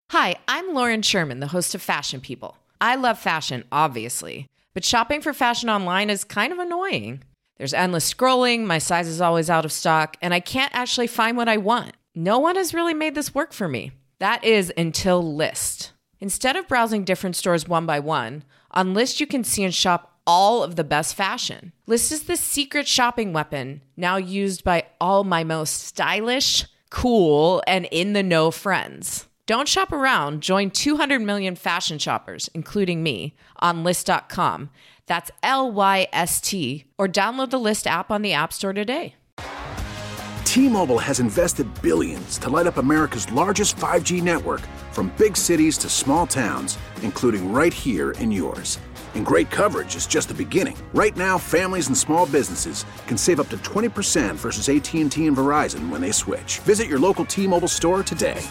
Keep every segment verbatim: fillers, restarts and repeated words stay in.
Hi, I'm Lauren Sherman, the host of Fashion People. I love fashion, obviously, but shopping for fashion online is kind of annoying. There's endless scrolling, my size is always out of stock, and I can't actually find what I want. No one has really made this work for me. That is until Lyst. Instead of browsing different stores one by one, on Lyst you can see and shop all of the best fashion. Lyst is the secret shopping weapon, now used by all my most stylish, cool, and in-the-know friends. Don't shop around. Join two hundred million fashion shoppers, including me, on Lyst dot com. That's L Y S T. Or download the Lyst app on the App Store today. T-Mobile has invested billions to light up America's largest five G network, from big cities to small towns, including right here in yours. And great coverage is just the beginning. Right now, families and small businesses can save up to twenty percent versus A T and T and Verizon when they switch. Visit your local T-Mobile store today.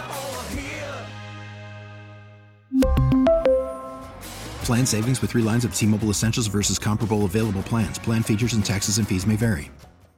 Plan savings with three lines of T-Mobile Essentials versus comparable available plans. Plan features and taxes and fees may vary.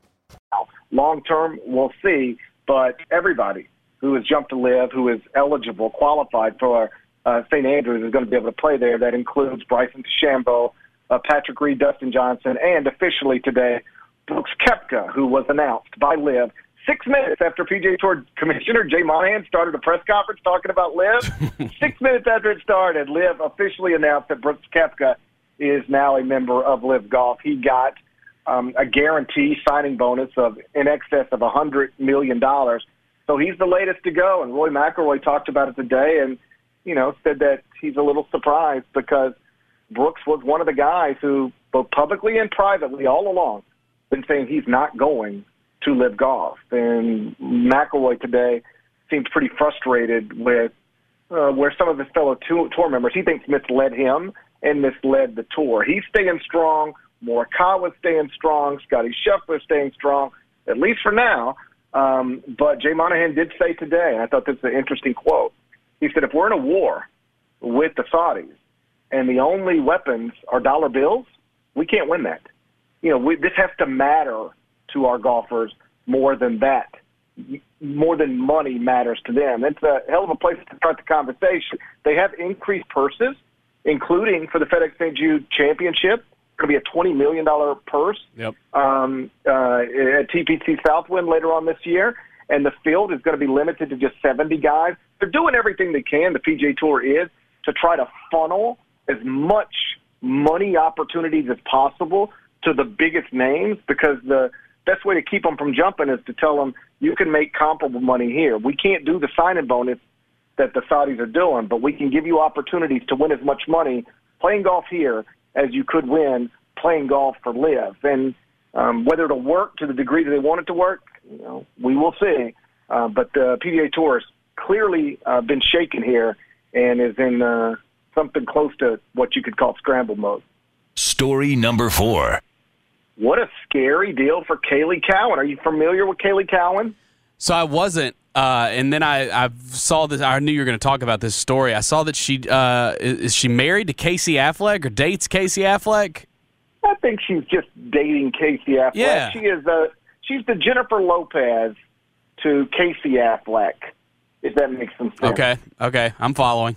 Long term, we'll see, but everybody who has jumped to live, who is eligible, qualified for uh, Saint Andrews is going to be able to play there. That includes Bryson DeChambeau, uh, Patrick Reed, Dustin Johnson, and officially today, Brooks Koepka, who was announced by Liv six minutes after P G A Tour Commissioner Jay Monahan started a press conference talking about Liv. Six minutes after it started, Liv officially announced that Brooks Koepka is now a member of Liv Golf. He got um, a guarantee signing bonus of in excess of one hundred million dollars. So he's the latest to go, and Roy McIlroy talked about it today and, you know, said that he's a little surprised because Brooks was one of the guys who, both publicly and privately, all along, been saying he's not going to Liv Golf. And McIlroy today seems pretty frustrated with uh, where some of his fellow tour, tour members, he thinks, misled him and misled the tour. He's staying strong. Morikawa's staying strong. Scotty Scheffler's staying strong, at least for now. Um, but Jay Monahan did say today, and I thought this was an interesting quote, he said, if we're in a war with the Saudis and the only weapons are dollar bills, we can't win that. You know, we, this has to matter to our golfers more than that. More than money matters to them. It's a hell of a place to start the conversation. They have increased purses, including for the FedEx Saint Jude Championship. It's going to be a twenty million dollars purse yep. um, uh, at T P C Southwind later on this year. And the field is going to be limited to just seventy guys. They're doing everything they can, the P G A Tour is, to try to funnel as much money opportunities as possible to the biggest names, because the best way to keep them from jumping is to tell them you can make comparable money here. We can't do the signing bonus that the Saudis are doing, but we can give you opportunities to win as much money playing golf here as you could win playing golf for Liv. And um, whether it'll work to the degree that they want it to work, you know, we will see. Uh, but the P G A Tour has clearly uh, been shaken here and is in uh, something close to what you could call scramble mode. Story number four. What a scary deal for Kaylee Cowan. Are you familiar with Kaylee Cowan? So I wasn't, uh, and then I, I saw this. I knew you were going to talk about this story. I saw that she uh, is she married to Casey Affleck or dates Casey Affleck? I think she's just dating Casey Affleck. Yeah. She is a she's the Jennifer Lopez to Casey Affleck, if that makes some sense. Okay, okay, I'm following.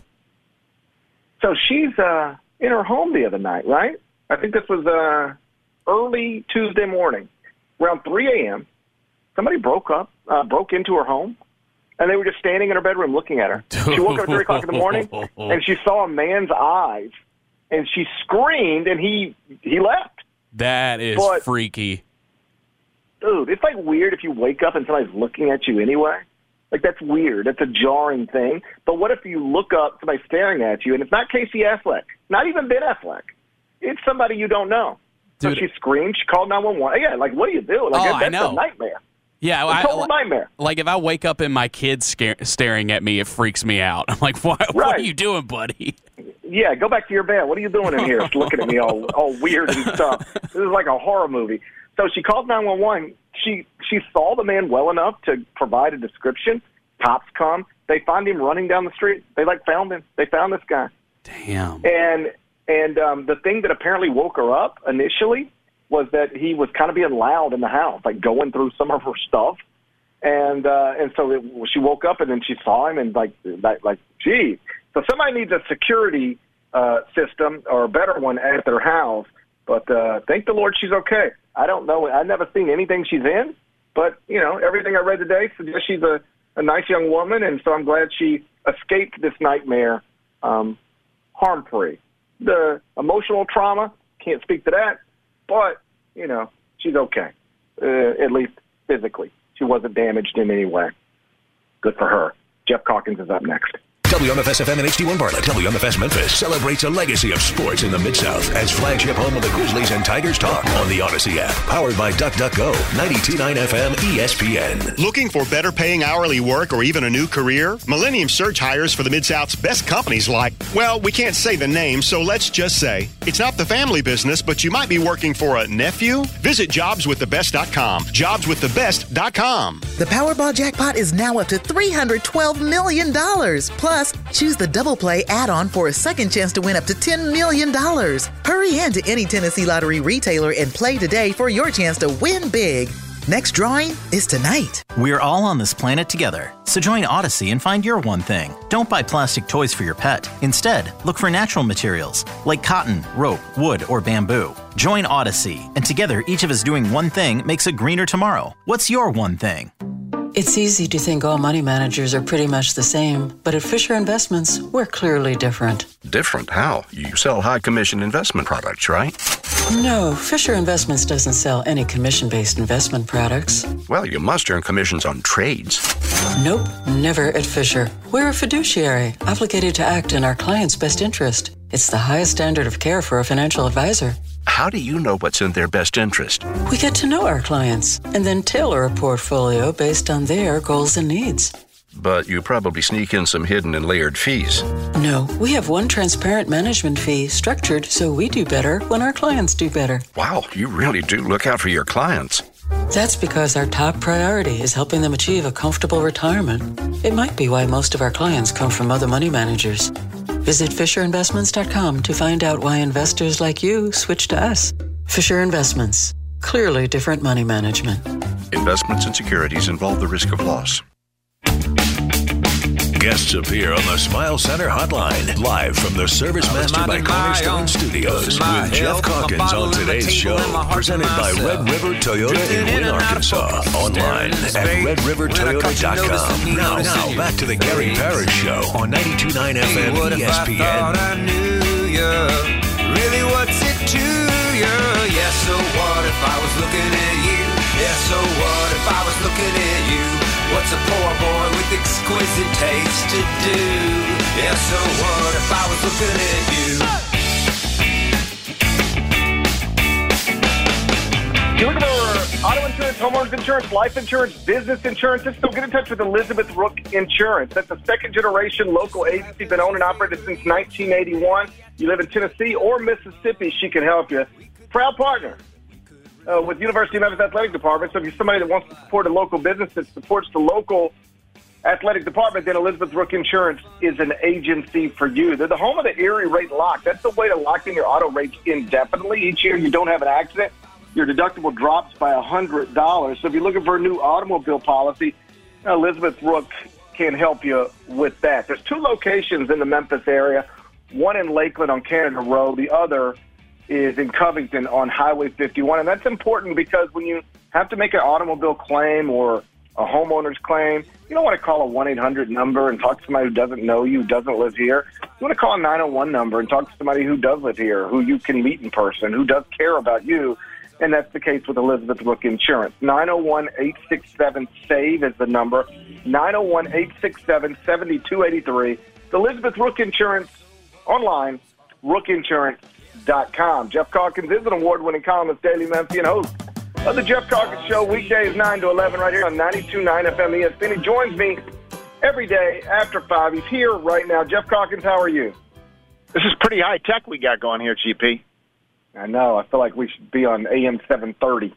So she's uh, in her home the other night, right? I think this was uh, early Tuesday morning, around three a.m. Somebody broke up, uh, broke into her home, and they were just standing in her bedroom looking at her. She woke up at three o'clock in the morning, and she saw a man's eyes, and she screamed, and he he left. That is but, freaky. Dude, it's like weird if you wake up and somebody's looking at you anyway. Like, that's weird. That's a jarring thing. But what if you look up, somebody's staring at you, and it's not Casey Affleck, not even Ben Affleck. It's somebody you don't know. Dude. So she screamed. She called nine one one. Yeah, like, what do you do? Like, Oh, that's I know. a nightmare. Yeah, It's a total I, nightmare. like if I wake up and my kid's scare, staring at me, it freaks me out. I'm like, what, what Right. are you doing, buddy? Yeah, go back to your bed. What are you doing in here? It's looking at me all, all weird and stuff. This is like a horror movie. So she called nine one one. She she saw the man well enough to provide a description. Cops come. They find him running down the street. They, like, found him. They found this guy. Damn. And and um, the thing that apparently woke her up initially was that he was kind of being loud in the house, like going through some of her stuff. And uh, and so it, she woke up, and then she saw him, and like, like, like gee. So somebody needs a security uh, system or a better one at their house. But uh, thank the Lord she's okay. I don't know. I've never seen anything she's in. But, you know, everything I read today suggests she's a, a nice young woman, and so I'm glad she escaped this nightmare um, harm-free. The emotional trauma, can't speak to that, but, you know, she's okay, uh, at least physically. She wasn't damaged in any way. Good for her. Jeff Calkins is up next. W M F S F M and H D one Bartlett. W M F S Memphis celebrates a legacy of sports in the Mid-South as flagship home of the Grizzlies and Tigers talk on the Odyssey app. Powered by DuckDuckGo. ninety-two point nine F M E S P N. Looking for better paying hourly work or even a new career? Millennium Search hires for the Mid-South's best companies like, well, we can't say the name, so let's just say it's not the family business, but you might be working for a nephew? Visit jobs with the best dot com. jobs with the best dot com. The Powerball jackpot is now up to three hundred twelve million dollars. Plus, choose the Double Play add-on for a second chance to win up to ten million dollars. Hurry in to any Tennessee Lottery retailer and play today for your chance to win big. Next drawing is tonight. We're all on this planet together, so join Odyssey and find your one thing. Don't buy plastic toys for your pet. Instead, look for natural materials like cotton, rope, wood, or bamboo. Join Odyssey, and together each of us doing one thing makes a greener tomorrow. What's your one thing? It's easy to think all money managers are pretty much the same, but at Fisher Investments, we're clearly different. Different? How? You sell high-commission investment products, right? No, Fisher Investments doesn't sell any commission-based investment products. Well, you must earn commissions on trades. Nope, never at Fisher. We're a fiduciary, obligated to act in our client's best interest. It's the highest standard of care for a financial advisor. How do you know what's in their best interest? We get to know our clients and then tailor a portfolio based on their goals and needs. But you probably sneak in some hidden and layered fees. No, we have one transparent management fee structured so we do better when our clients do better. Wow, you really do look out for your clients. That's because our top priority is helping them achieve a comfortable retirement. It might be why most of our clients come from other money managers. Visit Fisher Investments dot com to find out why investors like you switch to us. Fisher Investments. Clearly different money management. Investments and securities involve the risk of loss. Guests appear on the Smile Center hotline, live from the Service Master by Cornerstone Studios, with Jeff Calkins on today's show, presented by Red River Toyota in Wynn, Arkansas. Online at red river toyota dot com. Now, now back to the Gary Parrish Show on ninety-two point nine F M E S P N. Really, what's it to you? Yeah, so what if I was looking at you? Yeah, so what if I was looking at you? What's a poor boy with exquisite taste to do? Yeah, so what if I was looking at you? You looking for auto insurance, homeowners insurance, life insurance, business insurance? Just don't get in touch with Elizabeth Rook Insurance. That's a second-generation local agency, been owned and operated since nineteen eighty-one. You live in Tennessee or Mississippi, she can help you. Proud partner Uh, with University of Memphis Athletic Department. So if you're somebody that wants to support a local business that supports the local athletic department, then Elizabeth Rook Insurance is an agency for you. They're the home of the Erie Rate Lock. That's the way to lock in your auto rates indefinitely. Each year you don't have an accident, your deductible drops by one hundred dollars. So if you're looking for a new automobile policy, Elizabeth Rook can help you with that. There's two locations in the Memphis area, one in Lakeland on Canada Road, the other is in Covington on Highway fifty-one. And that's important because when you have to make an automobile claim or a homeowner's claim, you don't want to call a one eight hundred number and talk to somebody who doesn't know you, who doesn't live here. You want to call a nine oh one number and talk to somebody who does live here, who you can meet in person, who does care about you. And that's the case with Elizabeth Rook Insurance. nine oh one, eight six seven, SAVE is the number. nine oh one, eight six seven, seven two eight three. Elizabeth Rook Insurance, online, rook insurance dot com. Jeff Calkins is an award-winning columnist, daily Memphian host of the Jeff Calkins Show, weekdays nine to eleven right here on ninety-two point nine F M E S P N. He joins me every day after five. He's here right now. Jeff Calkins, how are you? This is pretty high tech we got going here, G P. I know. I feel like we should be on A M seven thirty.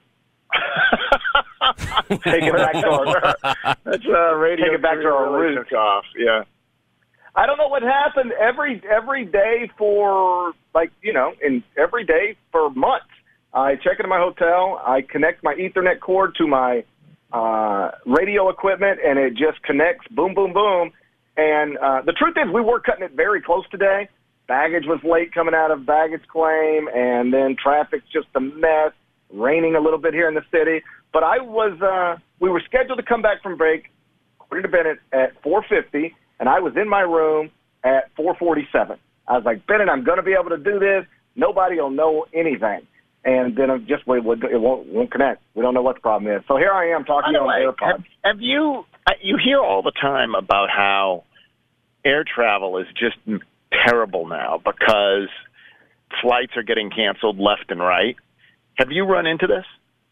Take it back to our, That's, uh, radio take it back to our really roots. took off. Yeah. I don't know what happened every every day for, like, you know, in every day for months. I check into my hotel. I connect my Ethernet cord to my uh, radio equipment, and it just connects, boom, boom, boom. And uh, the truth is we were cutting it very close today. Baggage was late coming out of baggage claim, and then traffic's just a mess, raining a little bit here in the city. But I was, uh, we were scheduled to come back from break, according to Bennett, at four fifty, and I was in my room at four forty-seven. I was like, Bennett, I'm going to be able to do this. Nobody will know anything. And then it just it won't, won't connect. We don't know what the problem is. So here I am talking on way, AirPods. Have, have you, you hear all the time about how air travel is just terrible now because flights are getting canceled left and right. Have you run into this?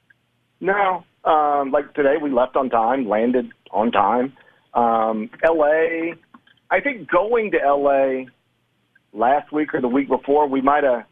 No. Um, like today, we left on time, landed on time. Um, L A, I think going to L A last week or the week before, we might have,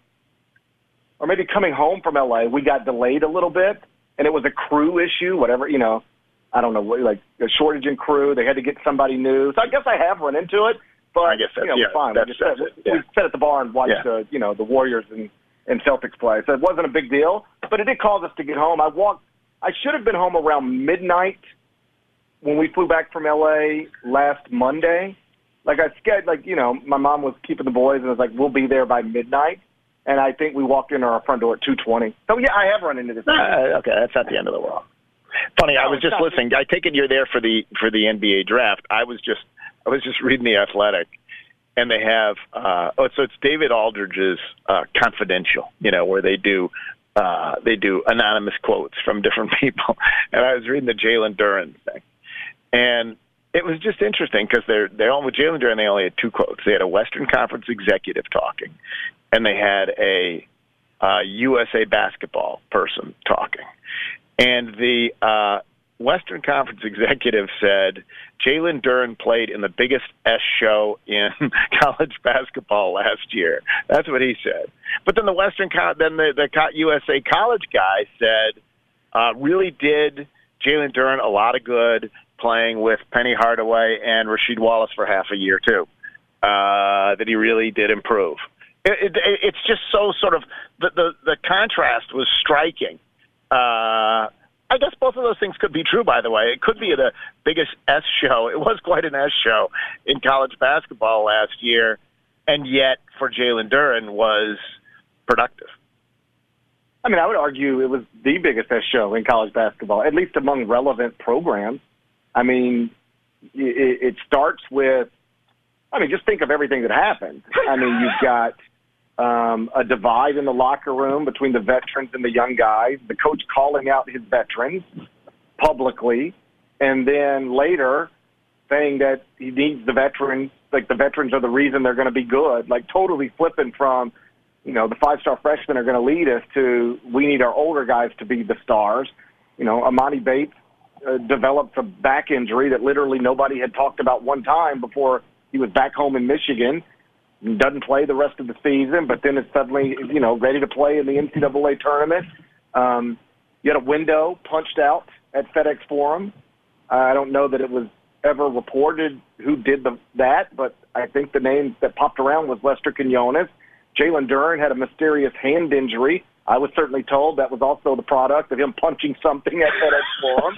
or maybe coming home from L A, we got delayed a little bit, and it was a crew issue, whatever, you know, I don't know, like a shortage in crew. They had to get somebody new. So I guess I have run into it, but I guess that's, you know, yeah, fine. That's, we, just that's sat, it, yeah. we sat at the bar and watched, yeah. uh, you know, the Warriors and, and Celtics play. So it wasn't a big deal, but it did cause us to get home. I walked. I should have been home around midnight when we flew back from L A last Monday. Like I scheduled, like, you know, my mom was keeping the boys and was like, we'll be there by midnight. And I think we walked in our front door at two twenty. So, yeah, I have run into this. Uh, okay, that's not the end of the world. Funny, no, I was just listening. I take it you're there for the for the N B A draft. I was just I was just reading The Athletic, and they have uh, oh, so it's David Aldridge's uh, Confidential, you know, where they do uh, they do anonymous quotes from different people. And I was reading the Jalen Duren thing, and it was just interesting because they're they're on with Jalen Duren. They only had two quotes. They had a Western Conference executive talking, and they had a uh, U S A basketball person talking. And the uh, Western Conference executive said Jalen Duren played in the biggest S show in college basketball last year. That's what he said. But then the Western, then the, the U S A college guy said, uh, really did Jalen Duren a lot of good playing with Penny Hardaway and Rasheed Wallace for half a year too. Uh, that he really did improve. It, it, it's just so sort of the the, the contrast was striking. Uh, I guess both of those things could be true, by the way. It could be the biggest S show. It was quite an S show in college basketball last year, and yet for Jalen Duren was productive. I mean, I would argue it was the biggest S show in college basketball, at least among relevant programs. I mean, it, it starts with, I mean, just think of everything that happened. I mean, you've got Um, a divide in the locker room between the veterans and the young guys, the coach calling out his veterans publicly, and then later saying that he needs the veterans, like the veterans are the reason they're going to be good, like totally flipping from, you know, the five-star freshmen are going to lead us to we need our older guys to be the stars. You know, Amani Bates uh, developed a back injury that literally nobody had talked about one time before he was back home in Michigan. Doesn't play the rest of the season, but then is suddenly, you know, ready to play in the N C double A tournament. Um, you had a window punched out at FedEx Forum. Uh, I don't know that it was ever reported who did the, that, but I think the name that popped around was Lester Quinones. Jalen Duren had a mysterious hand injury. I was certainly told that was also the product of him punching something at FedEx Forum.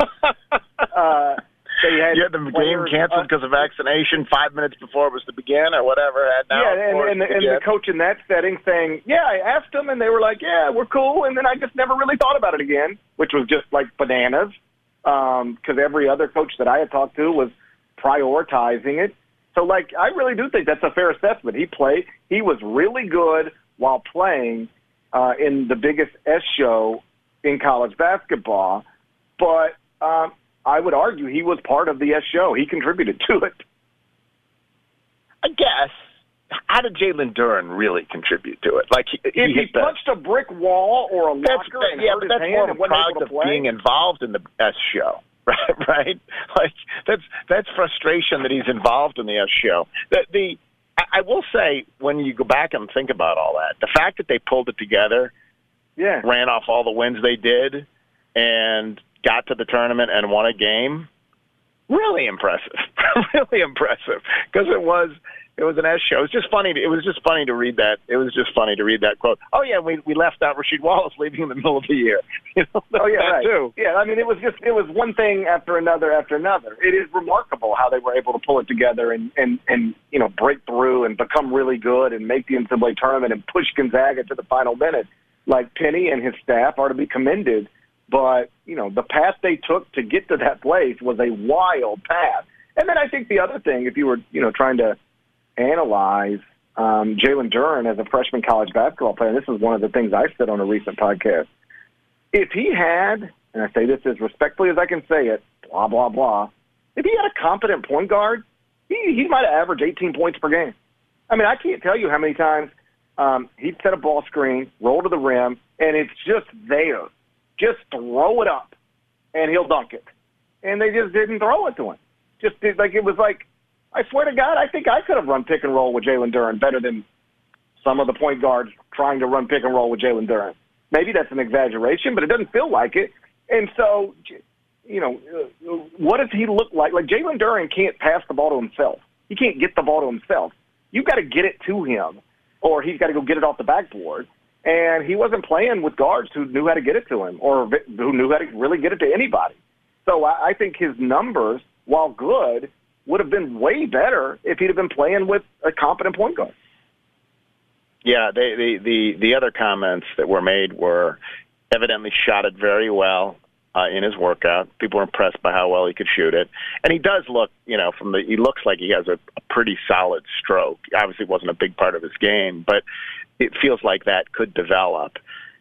uh, They had you had the game canceled because of vaccination five minutes before it was to begin or whatever. Now yeah, and, and, the, and the coach in that setting saying, yeah, I asked them, and they were like, yeah, we're cool. And then I just never really thought about it again, which was just like bananas because um, every other coach that I had talked to was prioritizing it. So, like, I really do think that's a fair assessment. He played. He was really good while playing uh, in the biggest S show in college basketball. But um, I would argue he was part of the S show. He contributed to it. I guess. How did Jalen Duren really contribute to it? Like he, if he, he punched the, a brick wall or a that's, locker that, and yeah, hurt but his that's hand more and of a wasn't product able to of play, being involved in the S show, right? Right? Like that's that's frustration that he's involved in the S show. The, the I will say when you go back and think about all that, the fact that they pulled it together, yeah, ran off all the wins they did, and got to the tournament and won a game. Really impressive, really impressive, because it was It was an S show. It was just funny. To, it was just funny to read that. It was just funny to read that quote. Oh yeah, we we left out Rasheed Wallace leaving in the middle of the year. You know, oh yeah, that right. too. Yeah, I mean, it was just it was one thing after another after another. It is remarkable how they were able to pull it together and and and you know break through and become really good and make the N C double A tournament and push Gonzaga to the final minute. Like Penny and his staff are to be commended, but you know the path they took to get to that place was a wild path. And then I think the other thing, if you were you know trying to analyze um, Jalen Duren as a freshman college basketball player, and this is one of the things I said on a recent podcast, if he had, and I say this as respectfully as I can say it, blah, blah, blah, if he had a competent point guard, he, he might have averaged eighteen points per game. I mean, I can't tell you how many times um, he'd set a ball screen, roll to the rim, and it's just there. Just throw it up, and he'll dunk it. And they just didn't throw it to him. Just did, like it was like, I swear to God, I think I could have run pick and roll with Jalen Duren better than some of the point guards trying to run pick and roll with Jalen Duren. Maybe that's an exaggeration, but it doesn't feel like it. And so, you know, what does he look like? Like Jalen Duren can't pass the ball to himself. He can't get the ball to himself. You've got to get it to him, or he's got to go get it off the backboard. And he wasn't playing with guards who knew how to get it to him or who knew how to really get it to anybody. So I, I think his numbers, while good, would have been way better if he'd have been playing with a competent point guard. Yeah, they, the, the, the other comments that were made were evidently shot it very well uh, in his workout. People were impressed by how well he could shoot it. And he does look, you know, from the he looks like he has a, a pretty solid stroke. Obviously, it wasn't a big part of his game, but it feels like that could develop.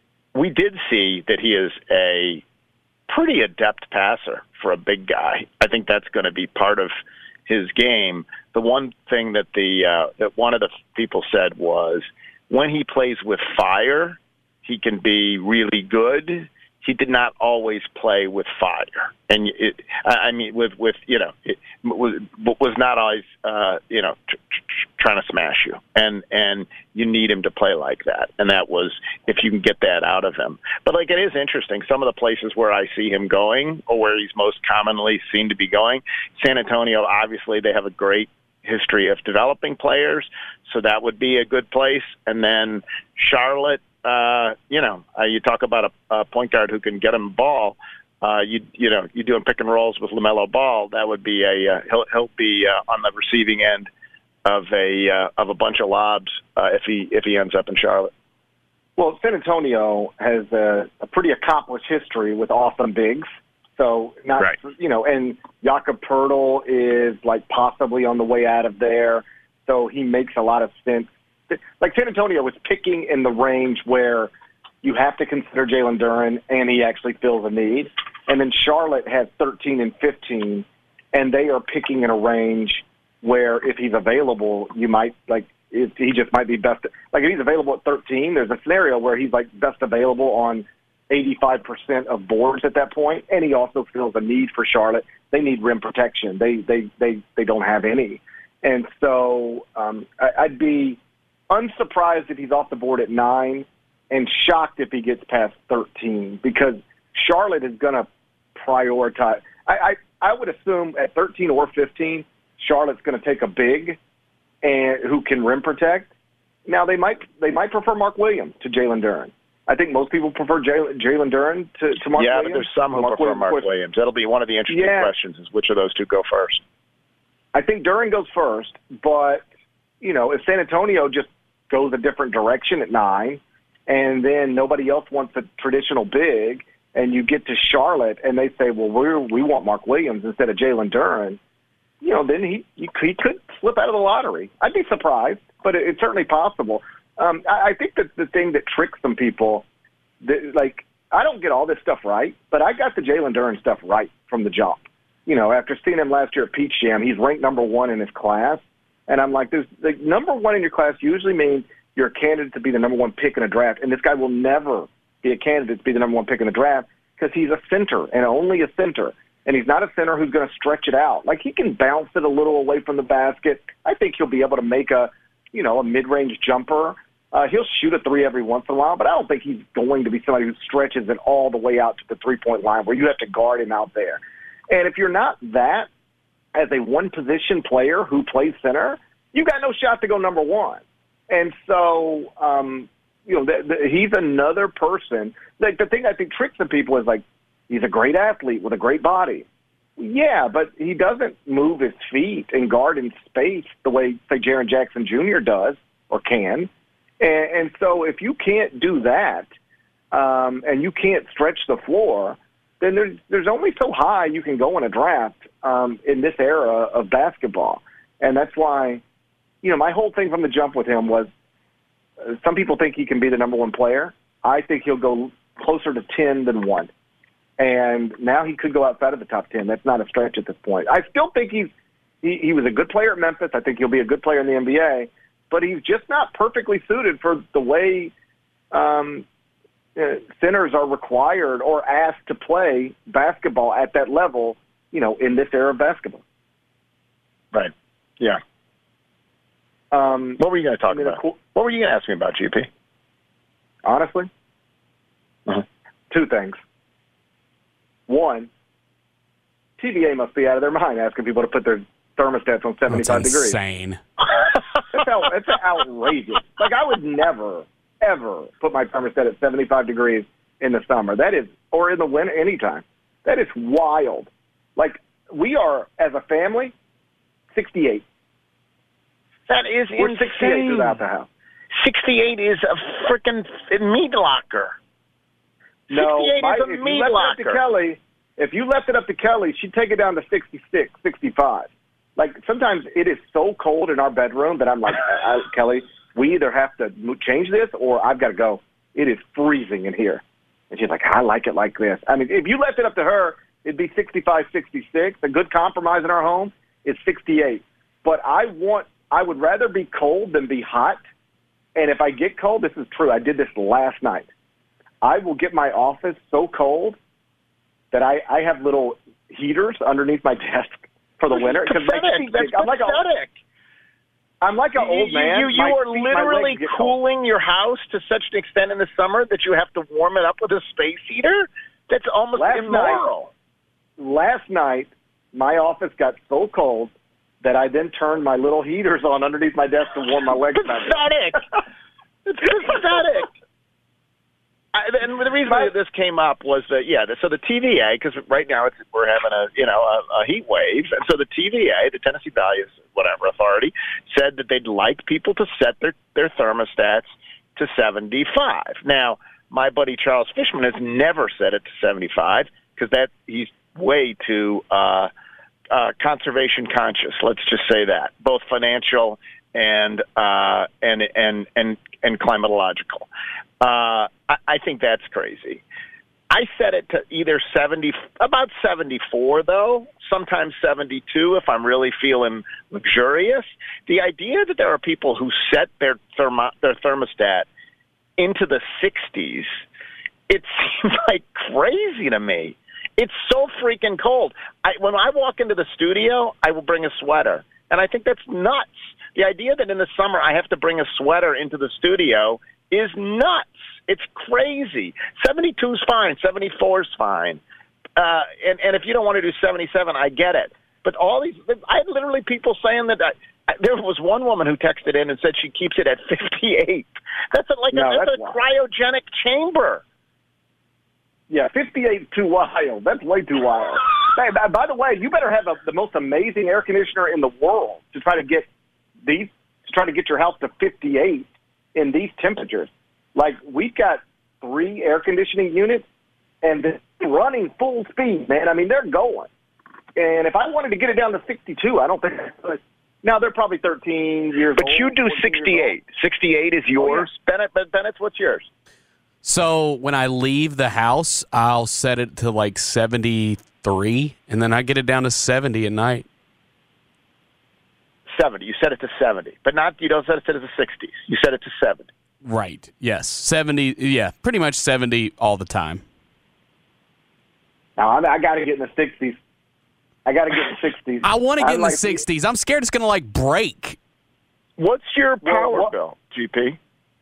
We did see that he is a pretty adept passer for a big guy. I think that's going to be part of his game. The one thing that the uh, that one of the people said was when he plays with fire, he can be really good. He did not always play with fire, and it, I mean, with with you know, it was was not always uh, you know tr- tr- trying to smash you, and and you need him to play like that, and that was if you can get that out of him. But like it is interesting, some of the places where I see him going, or where he's most commonly seen to be going, San Antonio. Obviously, they have a great history of developing players, so that would be a good place, and then Charlotte. Uh, you know, uh, you talk about a, a point guard who can get him the ball. Uh, you you know, you're doing pick and rolls with LaMelo Ball. That would be a uh, he'll he'll be uh, on the receiving end of a uh, of a bunch of lobs uh, if he if he ends up in Charlotte. Well, San Antonio has a, a pretty accomplished history with awesome bigs. So not right. you know, and Jakob Poeltl is like possibly on the way out of there. So he makes a lot of sense. Like San Antonio was picking in the range where you have to consider Jalen Duren and he actually fills a need. And then Charlotte has thirteen and fifteen, and they are picking in a range where if he's available, you might, like, if he just might be best. Like, if he's available at thirteen, there's a scenario where he's, like, best available on eighty-five percent of boards at that point, and he also feels a need for Charlotte. They need rim protection. They they they, they don't have any. And so um, I, I'd be unsurprised if he's off the board at nine, and shocked if he gets past thirteen, because Charlotte is going to prioritize. I, I I would assume at thirteen or fifteen, Charlotte's going to take a big and who can rim protect. Now they might they might prefer Mark Williams to Jalen Duren. I think most people prefer Jalen Jalen Duren to, to Mark yeah, Williams. Yeah, but there's some who Mark prefer Williams, Mark Williams. That'll be one of the interesting yeah. questions: is which of those two go first. I think Duren goes first, but you know, if San Antonio just goes a different direction at nine, and then nobody else wants a traditional big, and you get to Charlotte and they say, well, we we want Mark Williams instead of Jalen Duren, you know, then he, he he could slip out of the lottery. I'd be surprised, but it, it's certainly possible. Um, I, I think that the thing that tricks some people, that, like, I don't get all this stuff right, but I got the Jalen Duren stuff right from the jump. You know, after seeing him last year at Peach Jam, he's ranked number one in his class. And I'm like, there's the number one in your class usually means you're a candidate to be the number one pick in a draft. And this guy will never be a candidate to be the number one pick in a draft because he's a center and only a center. And he's not a center who's going to stretch it out. Like, he can bounce it a little away from the basket. I think he'll be able to make a, you know, a mid-range jumper. Uh, he'll shoot a three every once in a while, but I don't think he's going to be somebody who stretches it all the way out to the three-point line where you have to guard him out there. And if you're not that, as a one-position player who plays center, you got no shot to go number one. And so, um, you know, the, the, he's another person. Like, the thing I think tricks the people is, like, he's a great athlete with a great body. Yeah, but he doesn't move his feet and guard in space the way, say, Jaren Jackson Junior does or can. And, and so if you can't do that um, and you can't stretch the floor, then there's there's only so high you can go in a draft um, in this era of basketball. And that's why, you know, my whole thing from the jump with him was uh, some people think he can be the number one player. I think he'll go closer to ten than one. And now he could go outside of the top ten. That's not a stretch at this point. I still think he's he, he was a good player at Memphis. I think he'll be a good player in the N B A. But he's just not perfectly suited for the way um, uh, centers are required or asked to play basketball at that level, you know, in this era of basketball. Right. Yeah. Um, what were you going to talk I mean, about? Cool, what were you going to ask me about, G P? Honestly? Uh-huh. Two things. One, T V A must be out of their mind asking people to put their thermostats on seventy-five That's degrees. Insane. It's, out, it's outrageous. Like, I would never, ever put my thermostat at seventy-five degrees in the summer. That is, or in the winter, anytime. That is wild. Like, we are, as a family, sixty-eight. That is We're insane. sixty-eight throughout the house. sixty-eight is a freaking meat locker. No, sixty-eight my, is a if meat you left locker. it up to Kelly, if you left it up to Kelly, she'd take it down to sixty-six, sixty-five. Like, sometimes it is so cold in our bedroom that I'm like, I, Kelly, we either have to change this or I've got to go. It is freezing in here. And she's like, I like it like this. I mean, if you left it up to her, it'd be sixty-five, sixty-six. A good compromise in our home is sixty-eight. But I want, I would rather be cold than be hot. And if I get cold, this is true. I did this last night. I will get my office so cold that I, I have little heaters underneath my desk for the winter. That's pathetic. That's I'm like pathetic. A, I'm like an you, old man. You, you, my you are feet, literally cooling cold. your house to such an extent in the summer that you have to warm it up with a space heater? That's almost last immoral. Night, last night, my office got so cold that I then turned my little heaters on underneath my desk to warm my legs back. Pathetic. It's pathetic. I, and the reason that this came up was that, yeah, so the T V A, because right now it's, we're having a, you know, a, a heat wave, and so the T V A, the Tennessee Valley whatever authority, said that they'd like people to set their, their thermostats to seventy-five. Now, my buddy Charles Fishman has never set it to seventy-five because that he's way too uh, uh, conservation conscious. Let's just say that, both financial and uh, and and and and climatological. Uh, I, I think that's crazy. I set it to either seventy, about seventy-four though, sometimes seventy-two if I'm really feeling luxurious. The idea that there are people who set their thermo, their thermostat into the sixties, it seems like crazy to me. It's so freaking cold. I, when I walk into the studio, I will bring a sweater, and I think that's nuts. The idea that in the summer I have to bring a sweater into the studio is nuts. It's crazy. seventy-two is fine. seventy-four is fine. Uh, and, and if you don't want to do seventy-seven, I get it. But all these, I had literally people saying that I, I, there was one woman who texted in and said she keeps it at fifty-eight. That's a, like no, a, that's that's a wild. cryogenic chamber. Yeah, fifty-eight is too wild. That's way too wild. Hey, by, by the way, you better have a, the most amazing air conditioner in the world to try to get these, to try to get your house to fifty-eight in these temperatures. Like, we've got three air conditioning units, and they're running full speed, man. I mean, they're going. And if I wanted to get it down to sixty-two, I don't think I could. Now, they're probably thirteen years but old. But you do sixty-eight. sixty-eight is yours. Oh, yeah. Bennett, but Bennett, what's yours? So when I leave the house, I'll set it to like seventy-three, and then I get it down to seventy at night. seventy. You set it to seventy. But not, you don't set it to the sixties. You set it to seventy. Right. Yes. seventy. Yeah. Pretty much seventy all the time. Now, I, I got to get in the sixties. I got to get in the sixties. I want to get in like the sixties. I'm scared it's going to, like, break. What's your power well, what, bill, G P?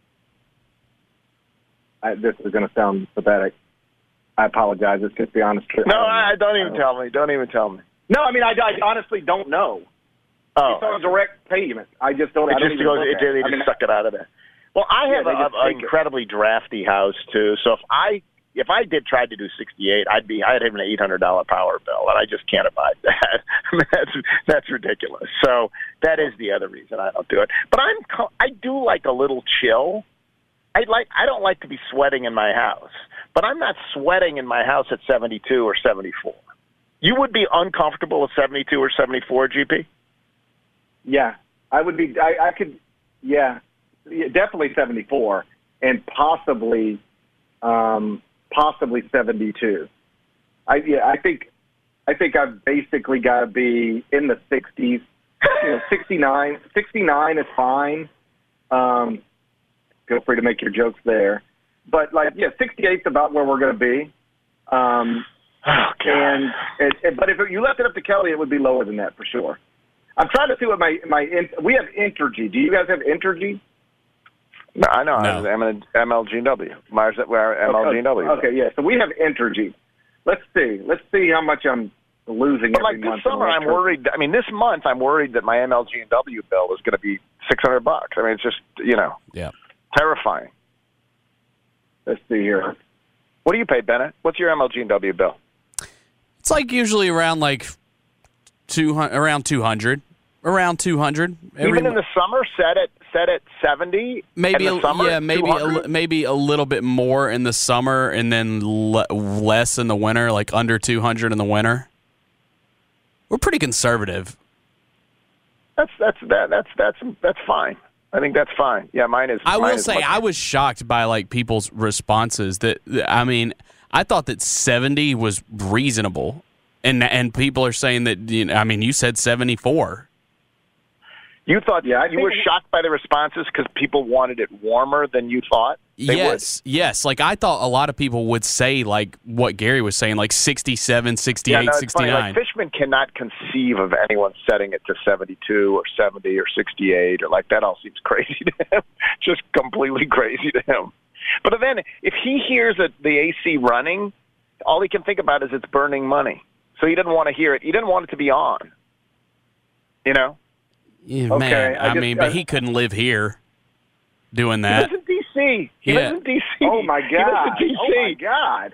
I, this is going to sound pathetic. I apologize. It's just the honest truth. No, I, don't even I don't tell me. Don't even tell me. No, I mean, I, I honestly don't know. Oh, it's on direct payment. I just don't. It I don't just even goes. look It, at they it. just I mean, suck it out of there. Well, I Yeah, have they a, just a take it. incredibly drafty house too. So if I if I did try to do sixty-eight, I'd be I'd have an eight hundred dollar power bill, and I just can't abide that. I mean, that's that's ridiculous. So that is the other reason I don't do it. But I'm co- I do like a little chill. I like I don't like to be sweating in my house, but I'm not sweating in my house at seventy-two or seventy-four. You would be uncomfortable at seventy-two or seventy-four, G P? Yeah, I would be. I, I could. Yeah, yeah, definitely seventy-four, and possibly, um, possibly seventy-two. I yeah, I think, I think I've basically got to be in the sixties. You know, sixty-nine, sixty-nine is fine. Um, feel free to make your jokes there, but like, yeah, sixty-eight is about where we're going to be. Um, oh, and it, it, but if you left it up to Kelly, it would be lower than that for sure. I'm trying to see what my my we have Entergy. Do you guys have Entergy? No, I know. No. I'm M L G W. Myers at where M L G W. Okay, yeah. So we have Entergy. Let's see. Let's see how much I'm losing But every like this month. summer, I'm worried. I mean, this month, I'm worried that my M L G W bill is going to be six hundred bucks. I mean, it's just you know, Yeah. terrifying. Let's see here. What do you pay, Bennett? What's your M L G W bill? It's like usually around like two hundred, around two hundred, around two hundred. Even in the summer, set at set at seventy. Maybe in the a, summer, yeah, maybe a, two hundred? li- maybe a little bit more in the summer, and then le- less in the winter, like under two hundred in the winter. We're pretty conservative. That's that's that, that's that's that's fine. I think that's fine. Yeah, mine is. I mine will is say much- I was shocked by like people's responses. That I mean, I thought that seventy was reasonable, and and people are saying that. You know, I mean, you said seventy-four. You thought Yeah, I you think- were shocked by the responses because people wanted it warmer than you thought they Yes, yes. Like I thought a lot of people would say like what Gary was saying, like sixty-seven, would. sixty-eight, Yeah, no, it's funny. sixty-nine. Like Fishman cannot conceive of anyone setting it to seventy-two or seventy or sixty-eight or like that. All seems crazy to him, just completely crazy to him. But then if he hears that the A C running, all he can think about is it's burning money. So he didn't want to hear it. He didn't want it to be on. You know. Yeah, Okay, man, I I, just- mean, but I- he couldn't live here doing He that. lives in D C. He Yeah. lives in D C. Oh my He lives god! in D C. Oh my god!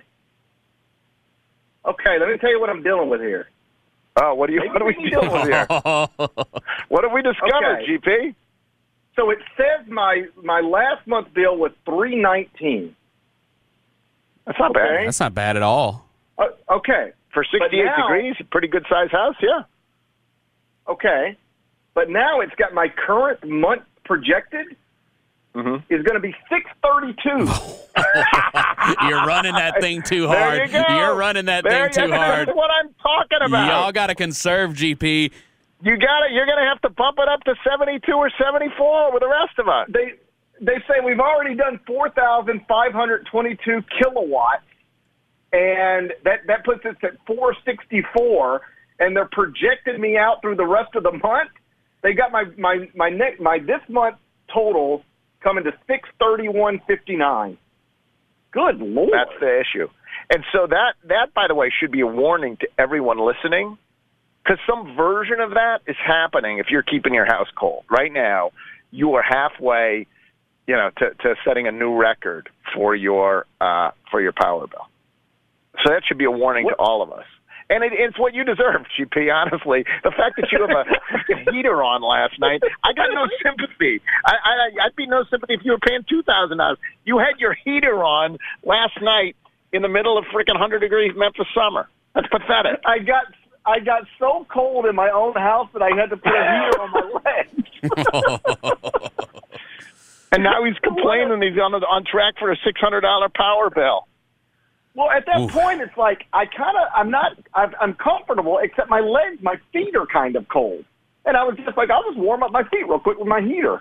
Okay, let me tell you what I'm dealing with here. Oh, what are you? What are we Maybe we dealing with here? What have we discovered, Okay. G P? So it says my my last month's bill was three nineteen. That's not Okay. bad. That's not bad at all. Uh, okay, For sixty-eight now- degrees, a pretty good sized house, yeah. okay, but now it's got my current month projected Mm-hmm. is going to be six thirty-two. You're running that thing too There hard. you go. You're running that There thing you too go. hard. That's what I'm talking about. Y'all got to conserve, G P. You got it. You're going to have to bump it up to seventy-two or seventy-four with the rest of us. They they say we've already done four thousand five hundred twenty-two kilowatts, and that that puts us at four sixty-four. And they're projected me out through the rest of the month. They got my my my next my this month total coming to six thirty-one fifty-nine. Good Lord. That's the issue. And so that, that, by the way, should be a warning to everyone listening, because some version of that is happening if you're keeping your house cold. Right now, you are halfway, you know, to, to setting a new record for your uh, for your power bill. So that should be a warning What? to all of us. And it, it's what you deserve, G P, honestly. The fact that you have a freaking heater on last night, I got no sympathy. I, I, I'd be no sympathy if you were paying two thousand dollars. You had your heater on last night in the middle of freaking one hundred degree Memphis summer. That's pathetic. I got I got so cold in my own house that I had to put a heater on my legs. And now he's complaining he's on, on track for a six hundred dollars power bill. Well, at that Oof. point, it's like I kind of, I'm not, I'm, I'm comfortable, except my legs, my feet are kind of cold. And I was just like, I'll just warm up my feet real quick with my heater.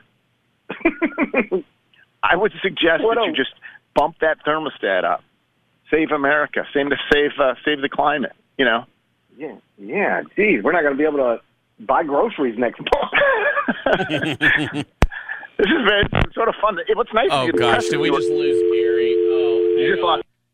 I would suggest What that a- you just bump that thermostat up. Save America. Save the save uh, save the climate. You know. Yeah, yeah. Geez, we're not going to be able to buy groceries next month. This is very it's sort of fun. What's nice? Oh is gosh, did we just lose Gary? Oh, You hang just on. lost.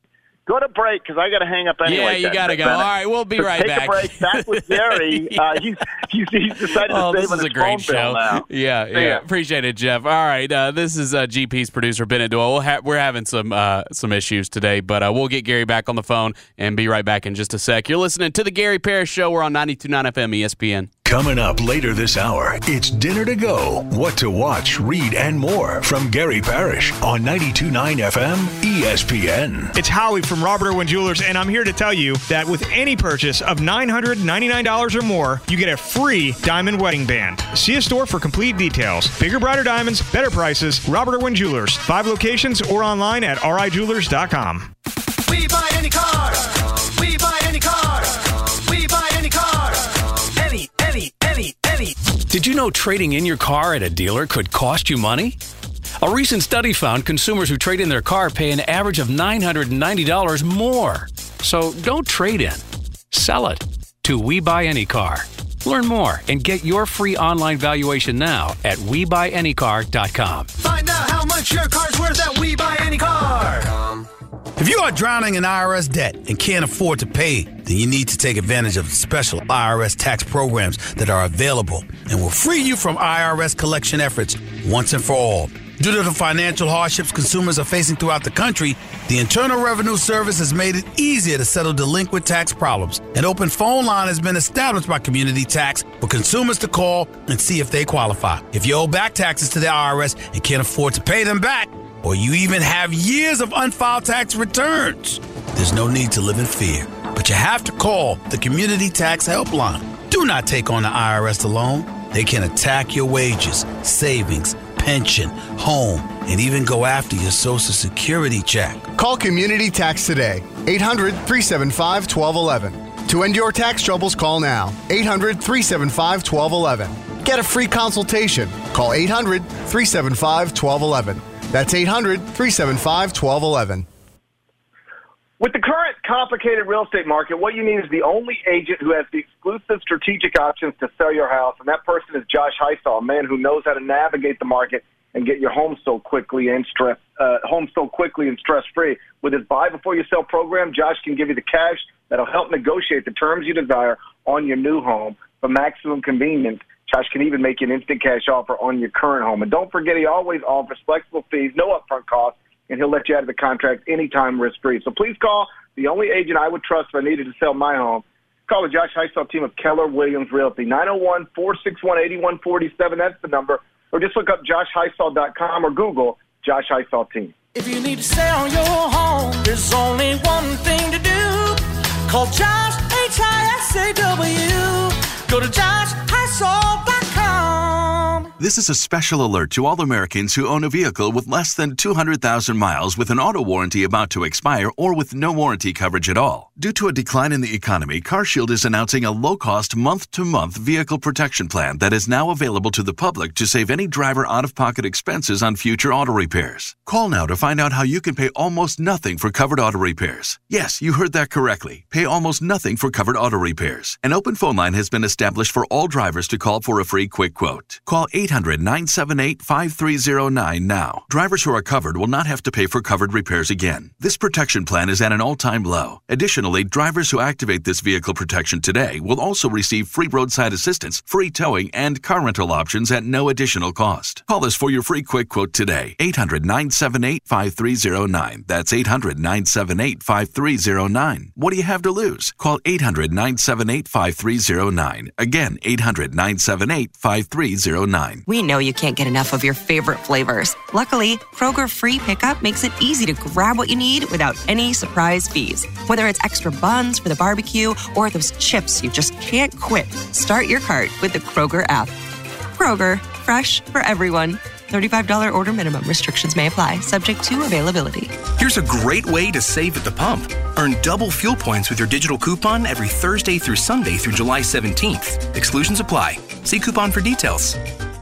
go to break because I got to hang up anyway. Yeah, you got to go. All right, we'll be so right take back. Take a break. Back with Gary. uh, he's, he's, he's decided oh, to save this is his a great phone show. bill now. Yeah, yeah. yeah. Appreciate it, Jeff. All right, uh, this is uh, G P's producer, Bennett Doyle. We'll ha- we're having some uh, some issues today, but uh, we'll get Gary back on the phone and be right back in just a sec. You're listening to The Gary Parrish Show. We're on ninety-two point nine F M E S P N. Coming up later this hour, it's Dinner to Go, what to watch, read, and more from Gary Parrish on ninety-two point nine F M E S P N. It's Howie from Robert Irwin Jewelers, and I'm here to tell you that with any purchase of nine hundred ninety-nine dollars or more, you get a free diamond wedding band. See a store for complete details. Bigger, brighter diamonds, better prices. Robert Irwin Jewelers. Five locations or online at R I jewelers dot com. We buy any car. We buy any car. We buy any car. Any, any, any, any. Did you know trading in your car at a dealer could cost you money? A recent study found consumers who trade in their car pay an average of nine hundred ninety dollars more. So don't trade in. Sell it to We Buy Any Car. Learn more and get your free online valuation now at we buy any car dot com. Find out how much your car's worth at We Buy Any Car. If you are drowning in I R S debt and can't afford to pay, then you need to take advantage of the special I R S tax programs that are available and will free you from I R S collection efforts once and for all. Due to the financial hardships consumers are facing throughout the country, the Internal Revenue Service has made it easier to settle delinquent tax problems. An open phone line has been established by Community Tax for consumers to call and see if they qualify. If you owe back taxes to the I R S and can't afford to pay them back, or you even have years of unfiled tax returns, there's no need to live in fear. But you have to call the Community Tax Helpline. Do not take on the I R S alone. They can attack your wages, savings, pension, home, and even go after your Social Security check. Call Community Tax today. eight hundred, three seven five, one two one one. To end your tax troubles, call now. eight hundred, three seven five, one two one one. Get a free consultation. Call eight hundred, three seven five, one two one one. That's eight hundred, three seven five, one two one one. With the current complicated real estate market, what you need is the only agent who has the exclusive strategic options to sell your house, and that person is Josh Heisel, a man who knows how to navigate the market and get your home sold quickly and stress uh, home sold quickly and stress-free. With his buy before you sell program, Josh can give you the cash that'll help negotiate the terms you desire on your new home for maximum convenience. Josh can even make you an instant cash offer on your current home. And don't forget, he always offers flexible fees, no upfront costs, and he'll let you out of the contract anytime risk-free. So please call the only agent I would trust if I needed to sell my home. Call the Josh Heisel team of Keller Williams Realty, nine oh one, four six one, eight one four seven. That's the number. Or just look up josh heisel dot com or Google Josh Heisel team. If you need to sell your home, there's only one thing to do. Call Josh, H I S A W. Go to josh heisel dot com. This is a special alert to all Americans who own a vehicle with less than two hundred thousand miles with an auto warranty about to expire or with no warranty coverage at all. Due to a decline in the economy, CarShield is announcing a low-cost month-to-month vehicle protection plan that is now available to the public to save any driver out-of-pocket expenses on future auto repairs. Call now to find out how you can pay almost nothing for covered auto repairs. Yes, you heard that correctly. Pay almost nothing for covered auto repairs. An open phone line has been established for all drivers to call for a free quick quote. Call eight hundred, nine seven eight, five three zero nine now. Drivers who are covered will not have to pay for covered repairs again. This protection plan is at an all-time low. Additionally, drivers who activate this vehicle protection today will also receive free roadside assistance, free towing, and car rental options at no additional cost. Call us for your free quick quote today. eight hundred, nine seven eight, five three zero nine. That's eight hundred, nine seven eight, five three zero nine. What do you have to lose? Call eight hundred, nine seven eight, five three zero nine. Again, eight hundred, nine seven eight, five three zero nine. We know you can't get enough of your favorite flavors. Luckily, Kroger Free Pickup makes it easy to grab what you need without any surprise fees. Whether it's extra buns for the barbecue or those chips you just can't quit, start your cart with the Kroger app. Kroger, fresh for everyone. thirty-five dollars order minimum. Restrictions may apply. Subject to availability. Here's a great way to save at the pump. Earn double fuel points with your digital coupon every Thursday through Sunday through July seventeenth. Exclusions apply. See coupon for details.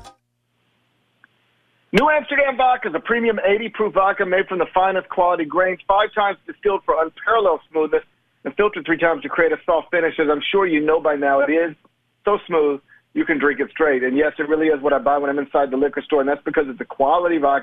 New Amsterdam Vodka is a premium eighty proof vodka made from the finest quality grains, five times distilled for unparalleled smoothness, and filtered three times to create a soft finish. As I'm sure you know by now, it is so smooth you can drink it straight. And yes, it really is what I buy when I'm inside the liquor store, and that's because it's a quality vodka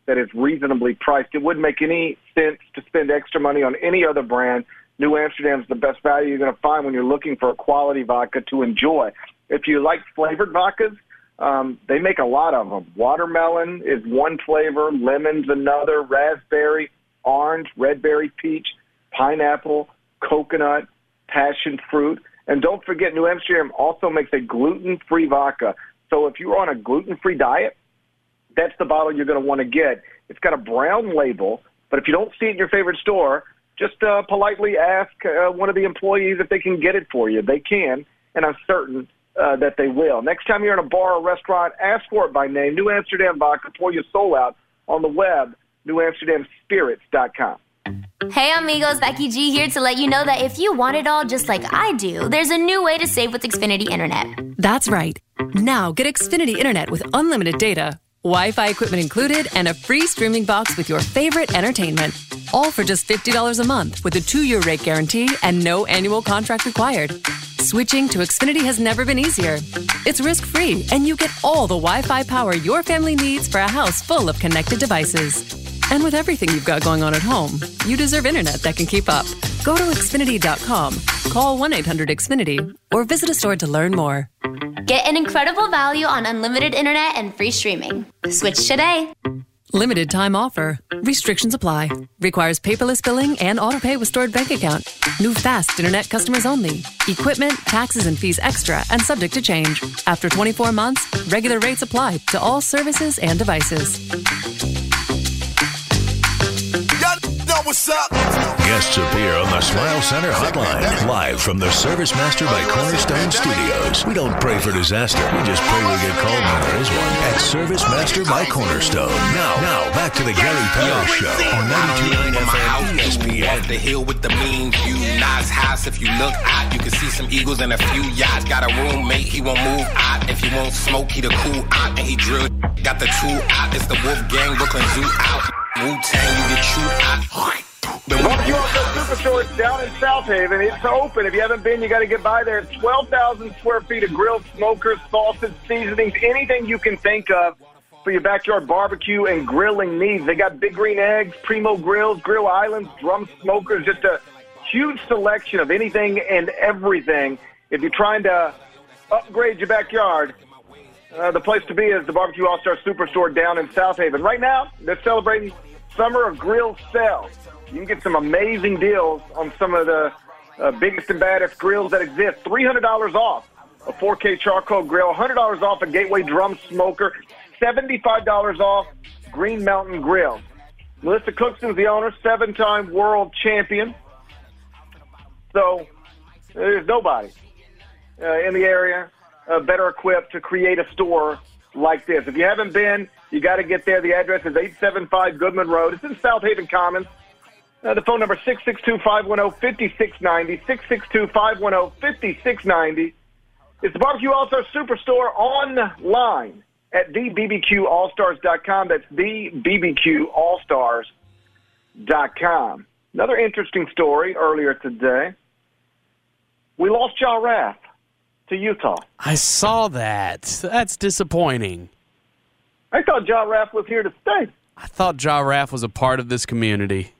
that is reasonably priced. It wouldn't make any sense to spend extra money on any other brand. New Amsterdam's the best value you're going to find when you're looking for a quality vodka to enjoy. If you like flavored vodkas, um, they make a lot of them. Watermelon is one flavor, lemon's another, raspberry, orange, red berry, peach, pineapple, coconut, passion fruit. And don't forget, New Amsterdam also makes a gluten-free vodka. So if you're on a gluten-free diet, that's the bottle you're going to want to get. It's got a brown label, but if you don't see it in your favorite store, just uh, politely ask uh, one of the employees if they can get it for you. They can, and I'm certain uh, that they will. Next time you're in a bar or restaurant, ask for it by name. New Amsterdam Vodka, pour your soul out on the web, new amsterdam spirits dot com. Hey amigos, Becky G here to let you know that if you want it all just like I do, there's a new way to save with Xfinity Internet. That's right. Now get Xfinity Internet with unlimited data, Wi-Fi equipment included, and a free streaming box with your favorite entertainment. All for just fifty dollars a month with a two-year rate guarantee and no annual contract required. Switching to Xfinity has never been easier. It's risk-free, and you get all the Wi-Fi power your family needs for a house full of connected devices. And with everything you've got going on at home, you deserve internet that can keep up. Go to Xfinity dot com, call one eight hundred X Finity, or visit a store to learn more. Get an incredible value on unlimited internet and free streaming. Switch today. Limited time offer. Restrictions apply. Requires paperless billing and autopay with stored bank account. New fast internet customers only. Equipment, taxes, and fees extra and subject to change. After twenty-four months, regular rates apply to all services and devices. What's up? Guests appear on the Smile Center Hotline, live from the Service Master by Cornerstone Studios. We don't pray for disaster. We just pray we get called when there is one at Service Master by Cornerstone. Now, now back to the Gary Parrish Show on ninety-two point nine F M E S P N. Off the hill with the mean view, nice house. If you look out, you can see some eagles and a few yachts. Got a roommate, he won't move out. If he won't smoke, he the cool out, and he drill. Got the tool out. It's the Wolf Gang, Brooklyn Zoo out. Wu-Tang, you get chewed out. The Barbecue All-Star Superstore is down in South Haven. It's open. If you haven't been, you got to get by there. It's twelve thousand square feet of grilled smokers, sauces, seasonings, anything you can think of for your backyard barbecue and grilling needs. They got Big Green Eggs, Primo Grills, Grill Islands, drum smokers, just a huge selection of anything and everything. If you're trying to upgrade your backyard, uh, the place to be is the Barbecue All-Star Superstore down in South Haven. Right now, they're celebrating Summer of Grill Sale. You can get some amazing deals on some of the uh, biggest and baddest grills that exist. three hundred dollars off a four K charcoal grill, one hundred dollars off a Gateway drum smoker, seventy-five dollars off Green Mountain Grill. Melissa Cookston's the owner, seven-time world champion. So there's nobody uh, in the area uh, better equipped to create a store like this. If you haven't been, you got to get there. The address is eight seventy-five Goodman Road. It's in South Haven Commons. Uh, the phone number is six six two, five one zero, five six nine zero, six six two, five one zero, five six nine zero. It's the Barbecue All-Star Superstore online at the b b q all stars dot com. That's the b b q all stars dot com. Another interesting story earlier today. We lost Ja Raff to Utah. I saw that. That's disappointing. I thought Ja Raff was here to stay. I thought Ja Raff was a part of this community.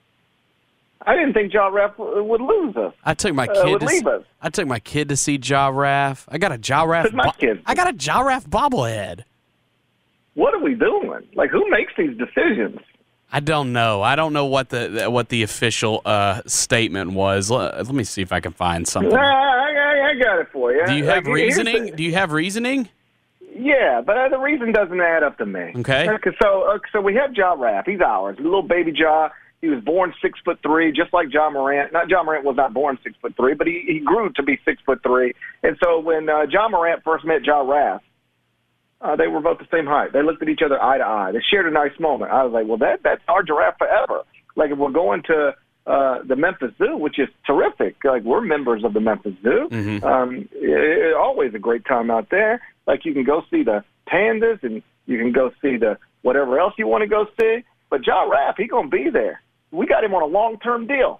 I didn't think Ja Raff would lose us. I took my Uh, kid would to leave see, us. I took my kid to see Ja Raff. I got a Ja Raff. my bo- kids. I got a Ja Raff bobblehead. What are we doing? Like, who makes these decisions? I don't know. I don't know what the what the official uh, statement was. Let, let me see if I can find something. Nah, I, I, I got it for you. Do you have Like, here's reasoning? the- Do you have reasoning? Yeah, but uh, the reason doesn't add up to me. Okay. Okay, so, uh, so we have Ja Raff. He's ours. Little baby Ja. He was born six foot three, just like Ja Morant. Not Ja Morant was not born six foot three, but he, he grew to be six foot three. And so when uh, Ja Morant first met Ja Raff, uh, they were both the same height. They looked at each other eye to eye. They shared a nice moment. I was like, well, that that's our giraffe forever. Like, if we're going to uh, the Memphis Zoo, which is terrific. Like, we're members of the Memphis Zoo. Mm-hmm. Um, it, it, always a great time out there. Like, you can go see the pandas and you can go see the whatever else you want to go see. But Ja Raff, he's going to be there. We got him on a long-term deal.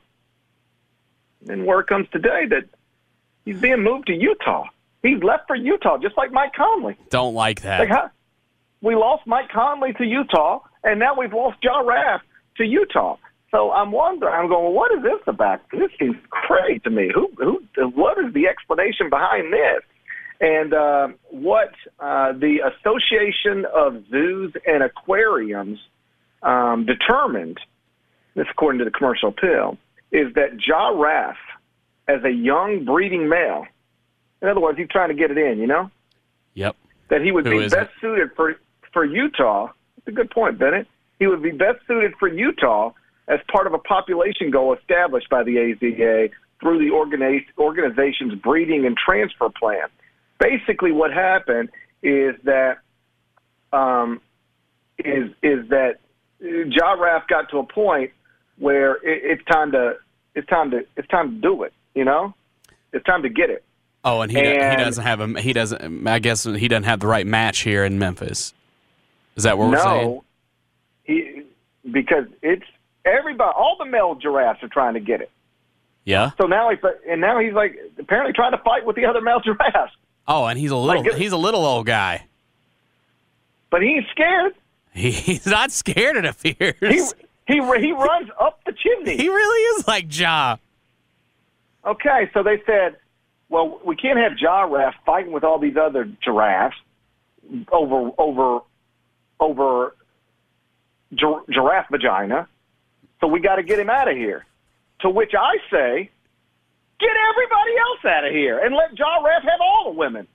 And word comes today that he's being moved to Utah. He's left for Utah, just like Mike Conley. Don't like that. Like, how, we lost Mike Conley to Utah and now we've lost Giraffe to Utah. So I'm wondering, I'm going, well, what is this about? This seems crazy to me. Who, who, what is the explanation behind this? And uh, what uh, the Association of Zoos and Aquariums um, determined, this according to the Commercial Appeal, is that Giraffe, as a young breeding male, in other words, he's trying to get it in, you know? Yep. That he would Who be is best it? suited for, for Utah. That's a good point, Bennett. He would be best suited for Utah as part of a population goal established by the A Z A through the organi- organization's breeding and transfer plan. Basically, what happened is that um, is is that Giraffe got to a point where it, it's time to it's time to it's time to do it. You know, it's time to get it. Oh, and he do- And- he doesn't have a he doesn't. I guess he doesn't have the right match here in Memphis. Is that what we're saying? No, he because it's everybody. All the male giraffes are trying to get it. Yeah. So now he's and now he's like apparently trying to fight with the other male giraffes. Oh, and he's a little Like, he's a little old guy. But he ain't scared. He, he's not scared, it appears. He he he runs up the chimney. He really is like Ja. Okay, so they said, well, we can't have Giraffe fighting with all these other giraffes over over over gi- giraffe vagina. So we got to get him out of here. To which I say, get everybody else out of here and let Giraffe have all the women.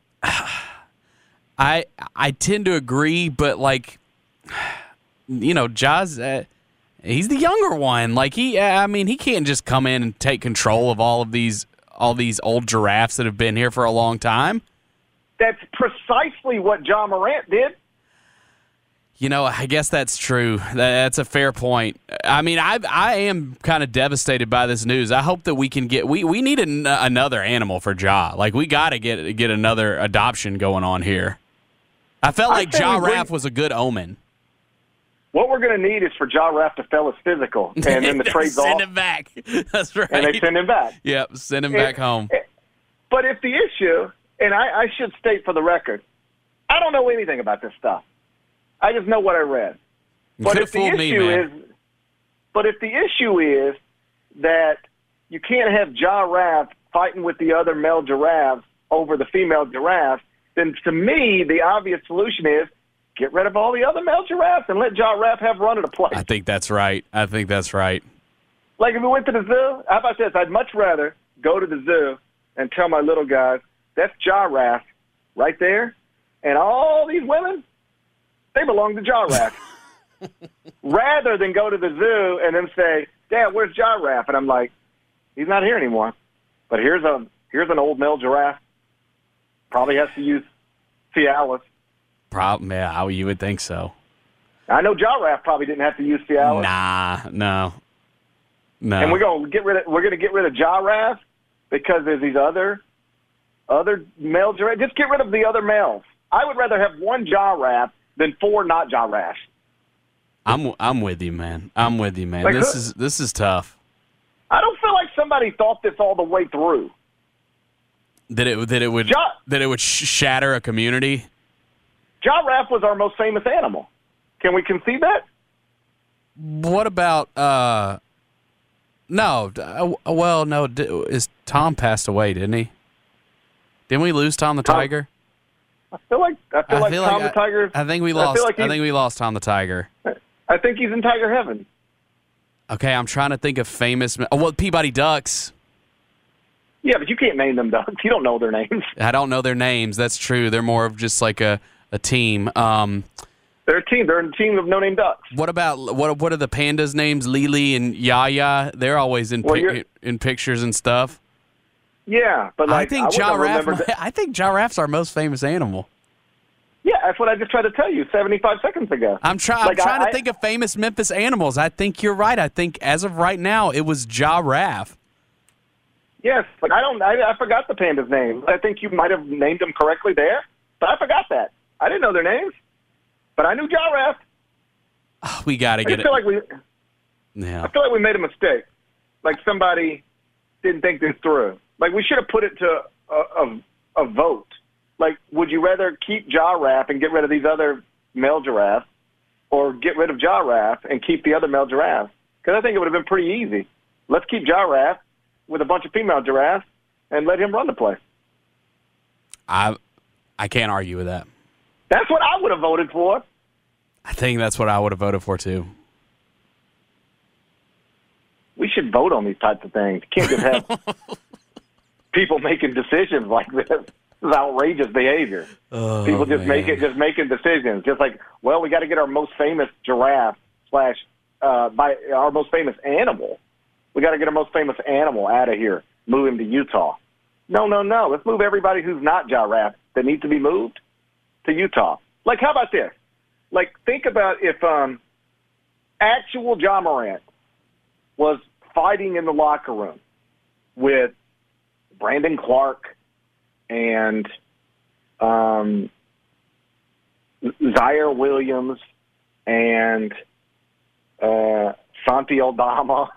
I I tend to agree, but like, you know, Ja's uh, he's the younger one. Like he, I mean, he can't just come in and take control of all of these all these old giraffes that have been here for a long time. That's precisely what John Morant did. You know, I guess that's true. That- That's a fair point. I mean, I I am kind of devastated by this news. I hope that we can get we we need an, another animal for Ja. Like we got to get get another adoption going on here. I felt I like say we bring- Giraffe was a good omen. What we're going to need is for Giraffe to fail his physical, and then the trade's send off, him back. That's right. and they send him back. Yep, send him And- back home. But if the issue, and I, I should state for the record, I don't know anything about this stuff. I just know what I read. You But could've if the fooled me, issue man. is, but if the issue is that you can't have Giraffe fighting with the other male giraffes over the female giraffe, then to me the obvious solution is get rid of all the other male giraffes and let Giraffe have run of the place. I think that's right. I think that's right. Like if we went to the zoo, how about this? I'd much rather go to the zoo and tell my little guys, that's Giraffe right there, and all these women, they belong to Giraffe. Rather than go to the zoo and then say, Dad, where's Giraffe? And I'm like, he's not here anymore. But here's a here's an old male giraffe. Probably has to use Cialis. Problem, yeah, you would think so. I know Giraffe probably didn't have to use Cialis. Nah, no, no. And we're going to get rid of we're going to get rid of Giraffe because there's these other other male giraffes. Just get rid of the other males. I would rather have one Giraffe than four not Giraffes. I'm I'm with you, man. I'm with you, man. Like, this who- is this is tough. I don't feel like somebody thought this all the way through. That it that it would Ja- that it would sh- shatter a community. Giraffe was our most famous animal. Can we concede that? What about uh? No, d- uh, well, no. D- is Tom passed away? Didn't he? Didn't we lose Tom the Tom- Tiger? I feel like I feel like Tom the Tiger. I, I think we I lost. feel like I he's- think we lost Tom the Tiger. I think he's in Tiger heaven. Okay, I'm trying to think of famous. Oh, well, Peabody Ducks. Yeah, but you can't name them ducks. You don't know their names. I don't know their names. That's true. They're more of just like a, a team. Um, They're a team. They're a team of no-name ducks. what about what? What are the pandas' names? Lily and Yaya. They're always in Well, pic- you're- in pictures and stuff. Yeah, but like I think wouldn't have giraffe. remembered that- I think giraffe's our most famous animal. Yeah, that's what I just tried to tell you seventy-five seconds ago. I'm, try- Like, I'm trying I- to think of famous Memphis animals. I think you're right. I think as of right now, it was giraffe. Yes, but I don't. I, I forgot the pandas' names. I think you might have named them correctly there, but I forgot that. I didn't know their names, but I knew Giraffe. Oh, we got to I get just it. feel like we. Yeah. I feel like we made a mistake. Like somebody didn't think this through. Like we should have put it to a, a, a vote. Like, would you rather keep Giraffe and get rid of these other male giraffes, or get rid of Giraffe and keep the other male giraffes? Because I think it would have been pretty easy. Let's keep Giraffe with a bunch of female giraffes and let him run the place. I I can't argue with that. That's what I would have voted for. I think that's what I would have voted for, too. We should vote on these types of things. You can't just have people making decisions like this. This is outrageous behavior. Oh, people just man. make it, just making decisions. Just like, well, we got to get our most famous giraffe slash uh, by our most famous animal. We got to get our most famous animal out of here. Move him to Utah. No, no, no. Let's move everybody who's not giraffe that needs to be moved to Utah. Like, how about this? Like, think about if um, actual Ja Morant was fighting in the locker room with Brandon Clark and um, Zaire Williams and uh, Santi Aldama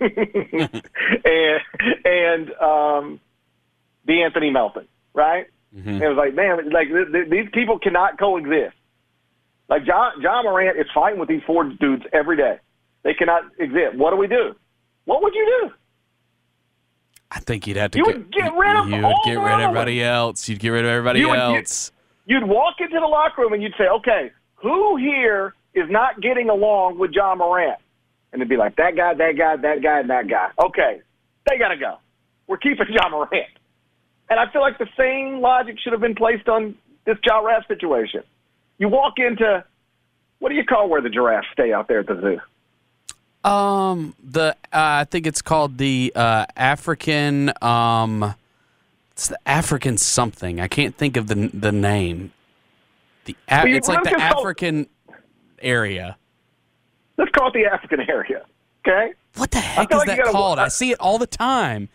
and, and um, DeAnthony Melton, right? Mm-hmm. And it was like, man, like th- th- these people cannot coexist. Like John, Ja Morant is fighting with these four dudes every day. They cannot exist. What do we do? What would you do? I think you'd have to You get, would get rid of you would all get the rid of other everybody ones. else. You'd get rid of everybody You would else. Get, you'd walk into the locker room and you'd say, okay, who here is not getting along with Ja Morant? And it'd be like, that guy, that guy, that guy, and that guy. Okay, they got to go. We're keeping Ja Morant. And I feel like the same logic should have been placed on this giraffe situation. You walk into, what do you call where the giraffes stay out there at the zoo? Um, the uh, I think it's called the uh, African. Um, it's the African something. I can't think of the the name. The a- Well, you- it's like let's the just call- African area. Let's call it the African area, okay? What the I heck feel is like you that gotta- called? I- I see it all the time.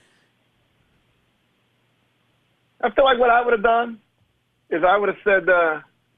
I feel like what I would have done is I would have said, uh,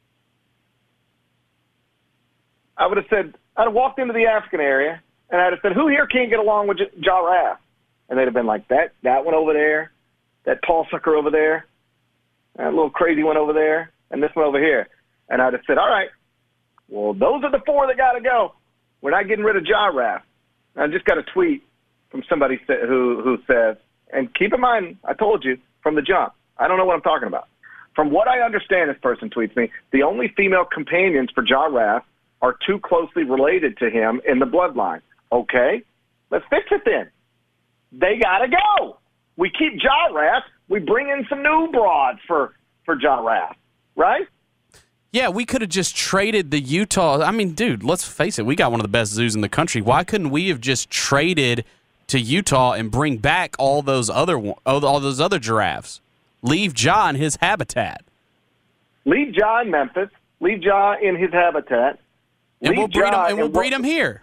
I would have said, I'd have walked into the African area, and I'd have said, who here can't get along with J- Giraffe? And they'd have been like, that that one over there, that tall sucker over there, that little crazy one over there, and this one over here. And I'd have said, all right, well, those are the four that got to go. We're not getting rid of Giraffe. I just got a tweet from somebody sa- who, who says, and keep in mind, I told you from the jump, I don't know what I'm talking about. From what I understand, this person tweets me, the only female companions for Giraffe are too closely related to him in the bloodline. Okay, let's fix it then. They got to go. We keep Giraffe. We bring in some new broads for, for Giraffe, right? Yeah, we could have just traded the Utah. I mean, dude, let's face it. We got one of the best zoos in the country. Why couldn't we have just traded to Utah and bring back all those other one- all those other giraffes? Leave Ja in his habitat. Leave Ja in Memphis. Leave Ja in his habitat. And Leave we'll breed Ja him, and we'll in breed what- him here.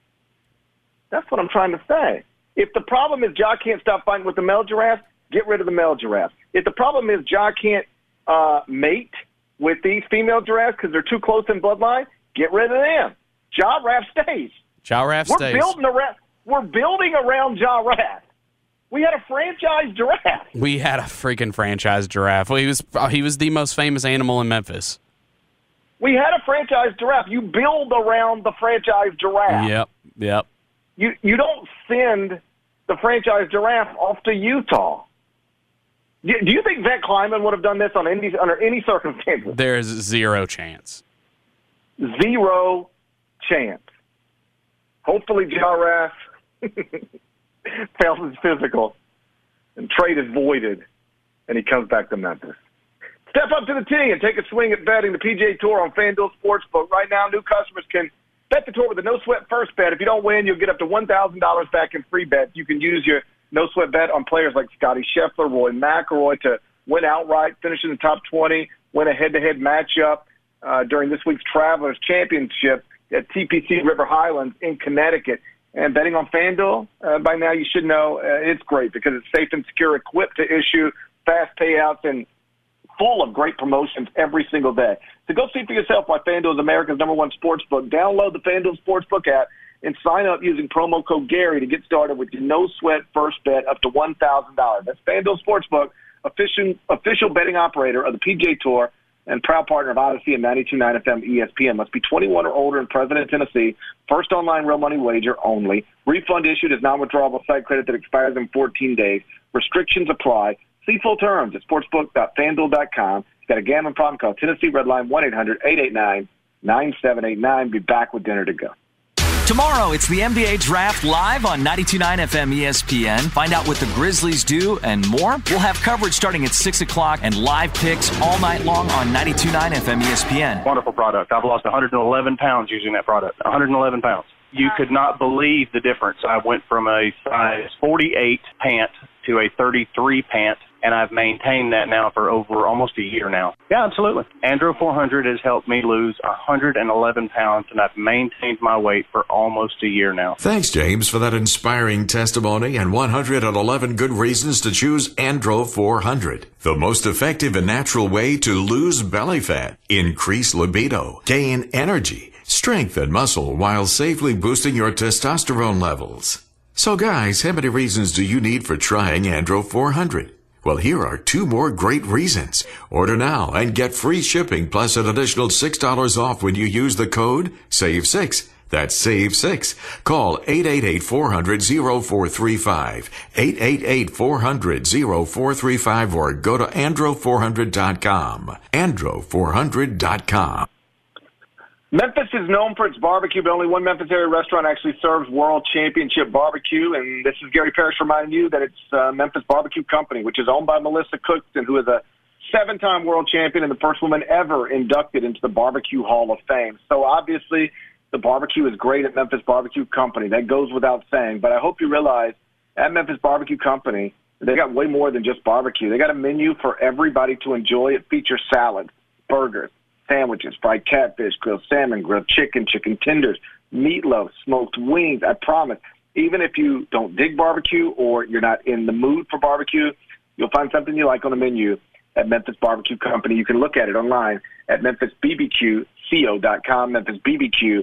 That's what I'm trying to say. If the problem is Ja can't stop fighting with the male giraffe, get rid of the male giraffe. If the problem is Ja can't uh, mate with these female giraffes because they're too close in bloodline, get rid of them. Giraffe stays. Giraffe We're stays. building around. We're building around Giraffe. We had a franchise giraffe. We had a freaking franchise giraffe. Well, he was he was the most famous animal in Memphis. We had a franchise giraffe. You build around the franchise giraffe. Yep, yep. You you don't send the franchise giraffe off to Utah. Do, do you think Vet Kleiman would have done this on any under any circumstances? There is zero chance. Zero chance. Hopefully, Giraffe fails his physical and trade is voided, and he comes back to Memphis. Step up to the tee and take a swing at betting the P G A Tour on FanDuel Sportsbook. Right now, new customers can bet the tour with a no-sweat first bet. If you don't win, you'll get up to one thousand dollars back in free bets. You can use your no-sweat bet on players like Scotty Scheffler, Roy McIlroy to win outright, finish in the top twenty, win a head-to-head matchup uh, during this week's Travelers Championship at T P C River Highlands in Connecticut. And betting on FanDuel, uh, by now you should know uh, it's great because it's safe and secure, equipped to issue fast payouts, and full of great promotions every single day. So go see for yourself why FanDuel is America's number one sportsbook. Download the FanDuel Sportsbook app and sign up using promo code Gary to get started with your no-sweat first bet up to one thousand dollars. That's FanDuel Sportsbook, official, official betting operator of the P G A Tour. and proud partner of Odyssey and ninety-two point nine F M E S P N. Must be twenty-one or older in President, Tennessee. First online real money wager only. Refund issued as non-withdrawable site credit that expires in fourteen days. Restrictions apply. See full terms at sportsbook dot fanduel dot com. Got a gambling problem? Call Tennessee Redline one eight hundred eight eight nine nine seven eight nine. Be back with dinner to go. Tomorrow, it's the N B A Draft live on ninety-two point nine F M E S P N. Find out what the Grizzlies do and more. We'll have coverage starting at six o'clock and live picks all night long on ninety-two point nine F M E S P N. Wonderful product. I've lost one hundred eleven pounds using that product. one hundred eleven pounds. You could not believe the difference. I went from a size forty-eight pant to a thirty-three pant, and I've maintained that now for over almost a year now. Yeah, absolutely. Andro four hundred has helped me lose one hundred eleven pounds, and I've maintained my weight for almost a year now. Thanks, James, for that inspiring testimony and one hundred eleven good reasons to choose Andro four hundred. The most effective and natural way to lose belly fat, increase libido, gain energy, strength and muscle while safely boosting your testosterone levels. So guys, how many reasons do you need for trying Andro four hundred? Well, here are two more great reasons. Order now and get free shipping plus an additional six dollars off when you use the code save six. That's save six. Call eight eight eight, four hundred, oh four three five, eight eight eight, four hundred, oh four three five, or go to andro four hundred dot com. andro four hundred dot com. Memphis is known for its barbecue, but only one Memphis area restaurant actually serves World Championship barbecue. And this is Gary Parrish reminding you that it's uh, Memphis Barbecue Company, which is owned by Melissa Cookson, who is a seven-time world champion and the first woman ever inducted into the Barbecue Hall of Fame. So obviously, the barbecue is great at Memphis Barbecue Company. That goes without saying. But I hope you realize at Memphis Barbecue Company, they got way more than just barbecue. They got a menu for everybody to enjoy. It features salads, burgers, sandwiches, fried catfish, grilled salmon, grilled chicken, chicken tenders, meatloaf, smoked wings. I promise, even if you don't dig barbecue or you're not in the mood for barbecue, you'll find something you like on the menu at Memphis Barbecue Company. You can look at it online at memphis b b q co dot com, memphis b b q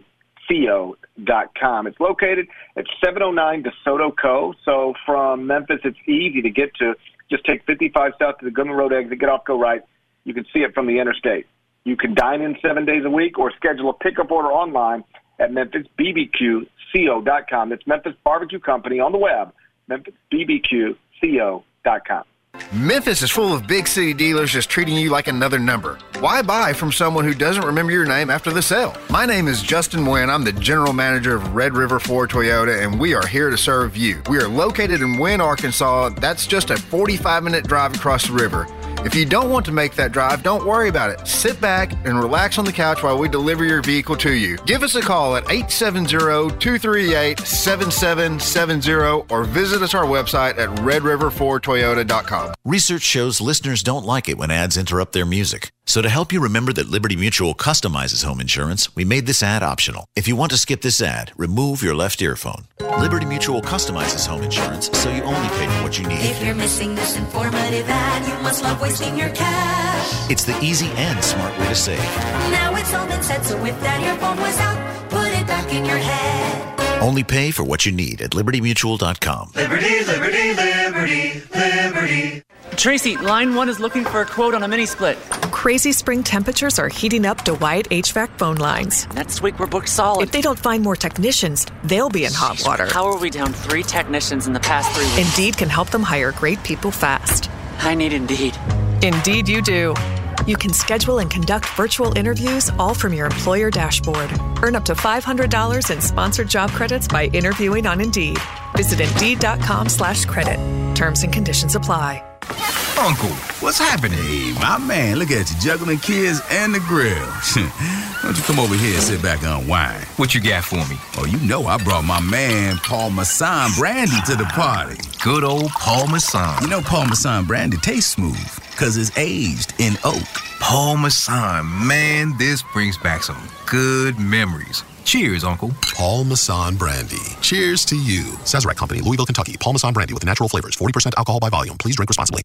co dot com. It's located at seven oh nine DeSoto Co. So from Memphis, it's easy to get to. Just take fifty-five south to the Goodman Road exit, get off, go right. You can see it from the interstate. You can dine in seven days a week or schedule a pickup order online at memphis b b q co dot com. It's Memphis Barbecue Company on the web, memphis b b q co dot com. Memphis is full of big city dealers just treating you like another number. Why buy from someone who doesn't remember your name after the sale? My name is Justin Nguyen. I'm the general manager of Red River Ford Toyota, and we are here to serve you. We are located in Wynne, Arkansas. That's just a forty-five minute drive across the river. If you don't want to make that drive, don't worry about it. Sit back and relax on the couch while we deliver your vehicle to you. Give us a call at eight seven zero, two three eight, seven seven seven zero or visit us our website at red river ford toyota dot com. Research shows listeners don't like it when ads interrupt their music. So to help you remember that Liberty Mutual customizes home insurance, we made this ad optional. If you want to skip this ad, remove your left earphone. Liberty Mutual customizes home insurance so you only pay for what you need. If you're missing this informative ad, you must love wasting your cash. It's the easy and smart way to save. Now it's all been said, so if that earphone was out, put it back in your head. Only pay for what you need at liberty mutual dot com. Liberty, liberty, liberty, liberty. Tracy, line one is looking for a quote on a mini split. Crazy spring temperatures are heating up DeWyatt H V A C phone lines. Next week we're booked solid. If they don't find more technicians, they'll be in hot water. How are we down three technicians in the past three weeks? Indeed can help them hire great people fast. I need Indeed. Indeed you do. You can schedule and conduct virtual interviews all from your employer dashboard. Earn up to five hundred dollars in sponsored job credits by interviewing on Indeed. Visit Indeed.com slash credit. Terms and conditions apply. Uncle, what's happening? Hey, my man, look at you juggling kids and the grill. Why don't you come over here and sit back and unwind? What you got for me? Oh, you know I brought my man Paul Masson Brandy to the party. Good old Paul Masson. You know Paul Masson Brandy tastes smooth because it's aged in oak. Paul Masson, man, this brings back some good memories. Cheers, Uncle. Paul Masson Brandy. Cheers to you. Sazerac Company, Louisville, Kentucky. Paul Masson Brandy with natural flavors. forty percent alcohol by volume. Please drink responsibly.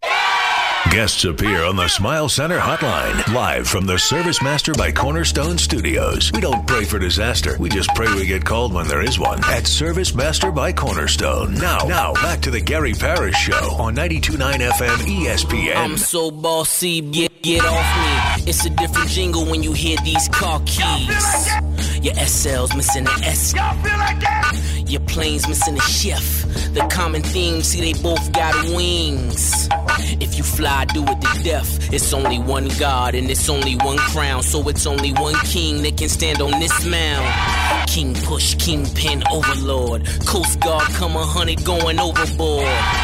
Guests appear on the Smile Center Hotline, live from the Service Master by Cornerstone Studios. We don't pray for disaster. We just pray we get called when there is one. At Service Master by Cornerstone. Now, now, back to the Gary Parrish Show on ninety-two point nine F M E S P N. I'm so bossy, get, get off me. It's a different jingle when you hear these car keys. Your S L's missing the S. Your plane's missing the chef. The common theme, see they both got wings. If you fly, do it to death. It's only one God and it's only one crown. So it's only one king that can stand on this mound. King push, kingpin, overlord. Coast Guard come a hundred going overboard.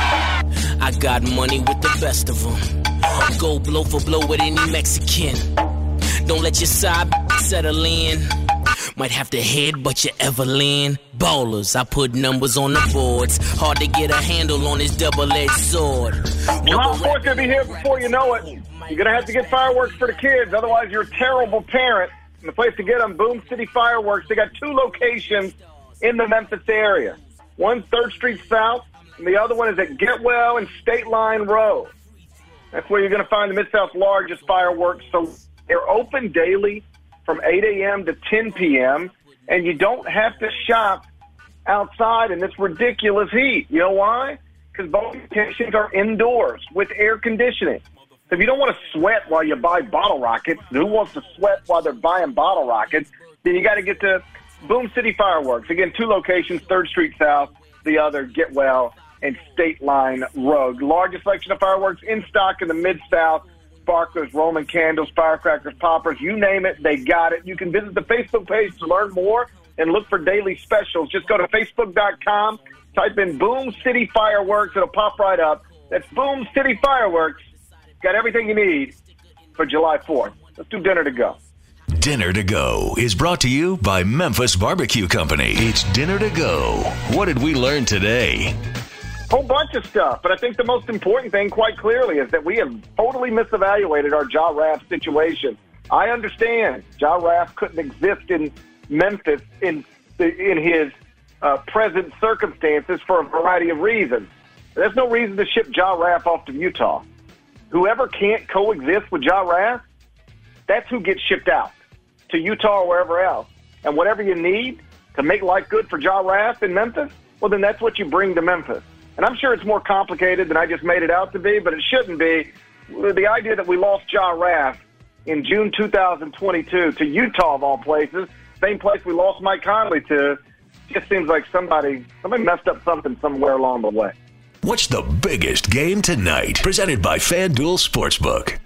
I got money with the best of them. Go blow for blow with any Mexican. Don't let your side settle in. Might have to head, but you ever land. Ballers, I put numbers on the boards. Hard to get a handle on this double-edged sword. July fourth will be here before you know it. You're going to have to get fireworks for the kids. Otherwise, you're a terrible parent. And the place to get them, Boom City Fireworks. They got two locations in the Memphis area. One's third Street South, and the other one is at Getwell and State Line Road. That's where you're going to find the Mid-South's largest fireworks. So they're open daily from eight a.m. to ten p.m., and you don't have to shop outside in this ridiculous heat. You know why? Because both locations are indoors with air conditioning. So if you don't want to sweat while you buy bottle rockets, who wants to sweat while they're buying bottle rockets? Then you got to get to Boom City Fireworks. Again, two locations, third Street South, the other Getwell and State Line Road. Largest selection of fireworks in stock in the Mid-South. Sparklers, Roman candles, firecrackers, poppers, you name it, they got it. You can visit the Facebook page to learn more and look for daily specials. Just go to facebook dot com, type in Boom City Fireworks, it'll pop right up. That's Boom City Fireworks. Got everything you need for July fourth. Let's do Dinner to Go. Dinner to Go is brought to you by Memphis Barbecue Company. It's Dinner to Go. What did we learn today? Whole bunch of stuff, but I think the most important thing, quite clearly, is that we have totally misevaluated our Ja Raf situation. I understand Ja Raf couldn't exist in Memphis in in his uh, present circumstances for a variety of reasons. There's no reason to ship Ja Raf off to Utah. Whoever can't coexist with Ja Raf, that's who gets shipped out to Utah or wherever else. And whatever you need to make life good for Ja Raf in Memphis, well, then that's what you bring to Memphis. And I'm sure it's more complicated than I just made it out to be, but it shouldn't be. The idea that we lost Ja Raf in June two thousand twenty-two to Utah, of all places, same place we lost Mike Conley to, just seems like somebody somebody messed up something somewhere along the way. What's the biggest game tonight? Presented by FanDuel Sportsbook.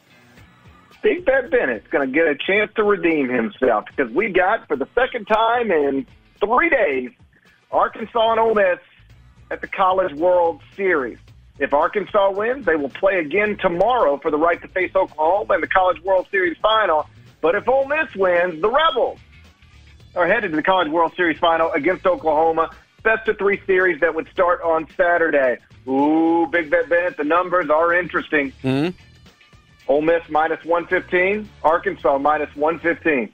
Big Bet Bennett's going to get a chance to redeem himself because we got, for the second time in three days, Arkansas and Ole Miss at the College World Series. If Arkansas wins, they will play again tomorrow for the right to face Oklahoma in the College World Series final. But if Ole Miss wins, the Rebels are headed to the College World Series final against Oklahoma. Best of three series that would start on Saturday. Ooh, Big Bet Bennett, the numbers are interesting. Mm-hmm. Ole Miss minus one fifteen, Arkansas minus one fifteen.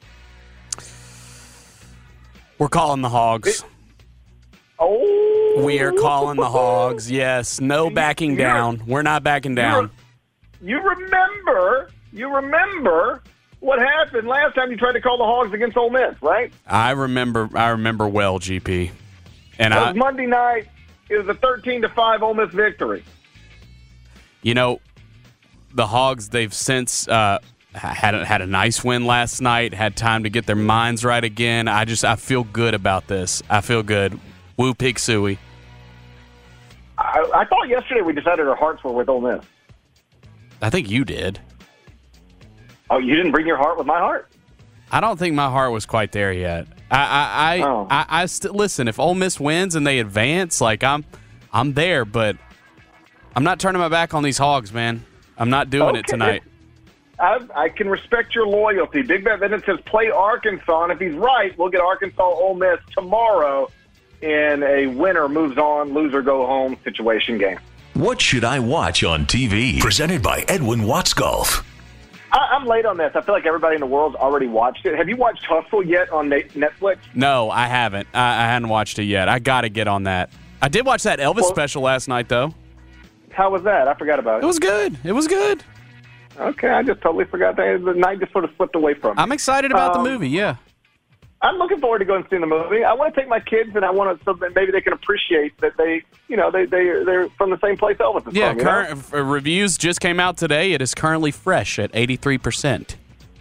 We're calling the Hogs. It, oh. We are calling the Hogs, yes. No backing down. We're not backing down. You remember, you remember what happened last time you tried to call the Hogs against Ole Miss, right? I remember I remember well, G P. And it I, was Monday night. It was a thirteen to five Ole Miss victory. You know, the Hogs, they've since uh, had a, had a nice win last night, had time to get their minds right again. I just I feel good about this. I feel good. Woo Pig Suey. I, I thought yesterday we decided our hearts were with Ole Miss. I think you did. Oh, you didn't bring your heart with my heart? I don't think my heart was quite there yet. I I I, oh. I, I st- listen. If Ole Miss wins and they advance, like I'm, I'm there. But I'm not turning my back on these Hogs, man. I'm not doing okay. it tonight. I, I can respect your loyalty. Big Bet Bennett says play Arkansas, and if he's right, we'll get Arkansas Ole Miss tomorrow in a winner moves on, loser go home situation game. What should I watch on T V? Presented by Edwin Watts Golf. I, I'm late on this. I feel like everybody in the world's already watched it. Have you watched Hustle yet on Netflix? No, I haven't. I, I hadn't watched it yet. I got to get on that. I did watch that Elvis well, special last night, though. How was that? I forgot about it. It was good. It was good. Okay, I just totally forgot that. The night just sort of slipped away from me. I'm excited about um, the movie, yeah. I'm looking forward to going and seeing the movie. I want to take my kids, and I want to so that maybe they can appreciate that they, you know, they they they're from the same place Elvis is yeah, from. Yeah, current uh, reviews just came out today. It is currently fresh at eighty-three percent.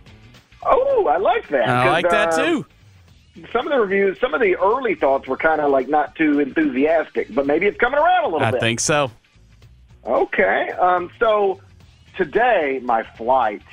Oh, I like that. I like that uh, too. Some of the reviews, some of the early thoughts were kind of like not too enthusiastic, but maybe it's coming around a little I bit. I think so. Okay, um, so today my flight.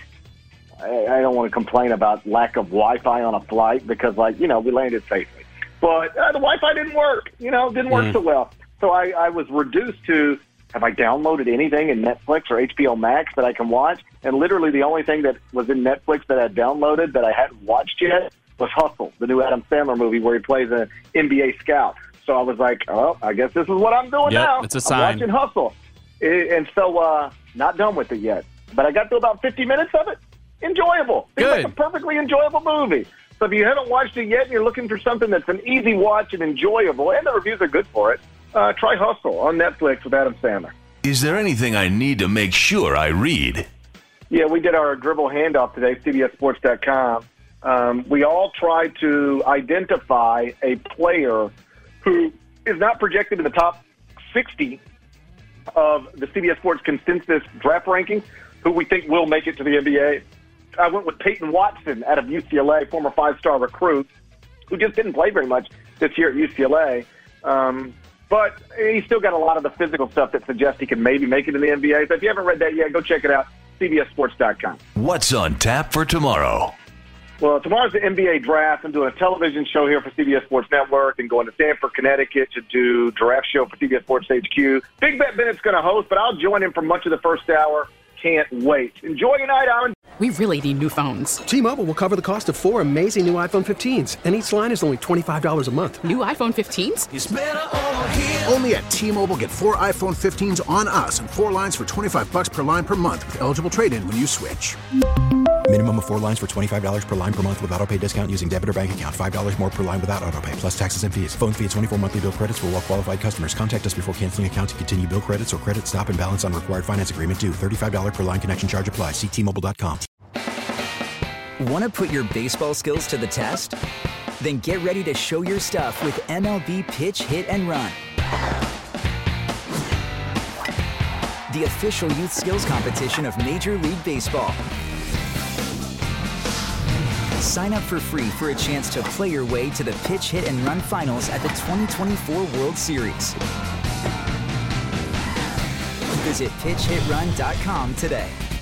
I don't want to complain about lack of Wi-Fi on a flight because, like, you know, we landed safely. But uh, the Wi-Fi didn't work, you know, didn't work mm. so well. So I, I was reduced to, have I downloaded anything in Netflix or H B O Max that I can watch? And literally the only thing that was in Netflix that I had downloaded that I hadn't watched yet was Hustle, the new Adam Sandler movie where he plays an N B A scout. So I was like, oh, I guess this is what I'm doing yep, now. It's a sign. I'm watching Hustle. And so uh, not done with it yet. But I got through about fifty minutes of it. Enjoyable. It's like a perfectly enjoyable movie. So if you haven't watched it yet and you're looking for something that's an easy watch and enjoyable, and the reviews are good for it, uh, try Hustle on Netflix with Adam Sandler. Is there anything I need to make sure I read? Yeah, we did our dribble handoff today, C B S Sports dot com. Um, we all tried to identify a player who is not projected in the top sixty of the C B S Sports consensus draft rankings, who we think will make it to the N B A. I went with Peyton Watson out of U C L A, former five-star recruit, who just didn't play very much this year at U C L A. Um, but he's still got a lot of the physical stuff that suggests he can maybe make it in the N B A. So if you haven't read that yet, go check it out, C B S Sports dot com. What's on tap for tomorrow? Well, tomorrow's the N B A draft. I'm doing a television show here for C B S Sports Network and going to Stamford, Connecticut to do draft show for C B S Sports H Q. Big Bet Bennett's going to host, but I'll join him for much of the first hour. Can't wait. Enjoy your night, Alan. We really need new phones. T-Mobile will cover the cost of four amazing new iPhone fifteens, and each line is only twenty-five dollars a month. New iPhone fifteens? It's better over here. Only at T-Mobile, get four iPhone fifteens on us and four lines for twenty-five dollars per line per month with eligible trade-in when you switch. Minimum of four lines for twenty-five dollars per line per month with autopay discount using debit or bank account. five dollars more per line without autopay, plus taxes and fees. Phone fee at twenty-four monthly bill credits for well-qualified customers. Contact us before canceling account to continue bill credits or credit stop and balance on required finance agreement due. thirty-five dollars per line connection charge applies. See T Mobile dot com. Want to put your baseball skills to the test? Then get ready to show your stuff with M L B Pitch, Hit, and Run. The official youth skills competition of Major League Baseball. Sign up for free for a chance to play your way to the Pitch, Hit, and Run finals at the twenty twenty-four World Series. Visit pitch hit run dot com today.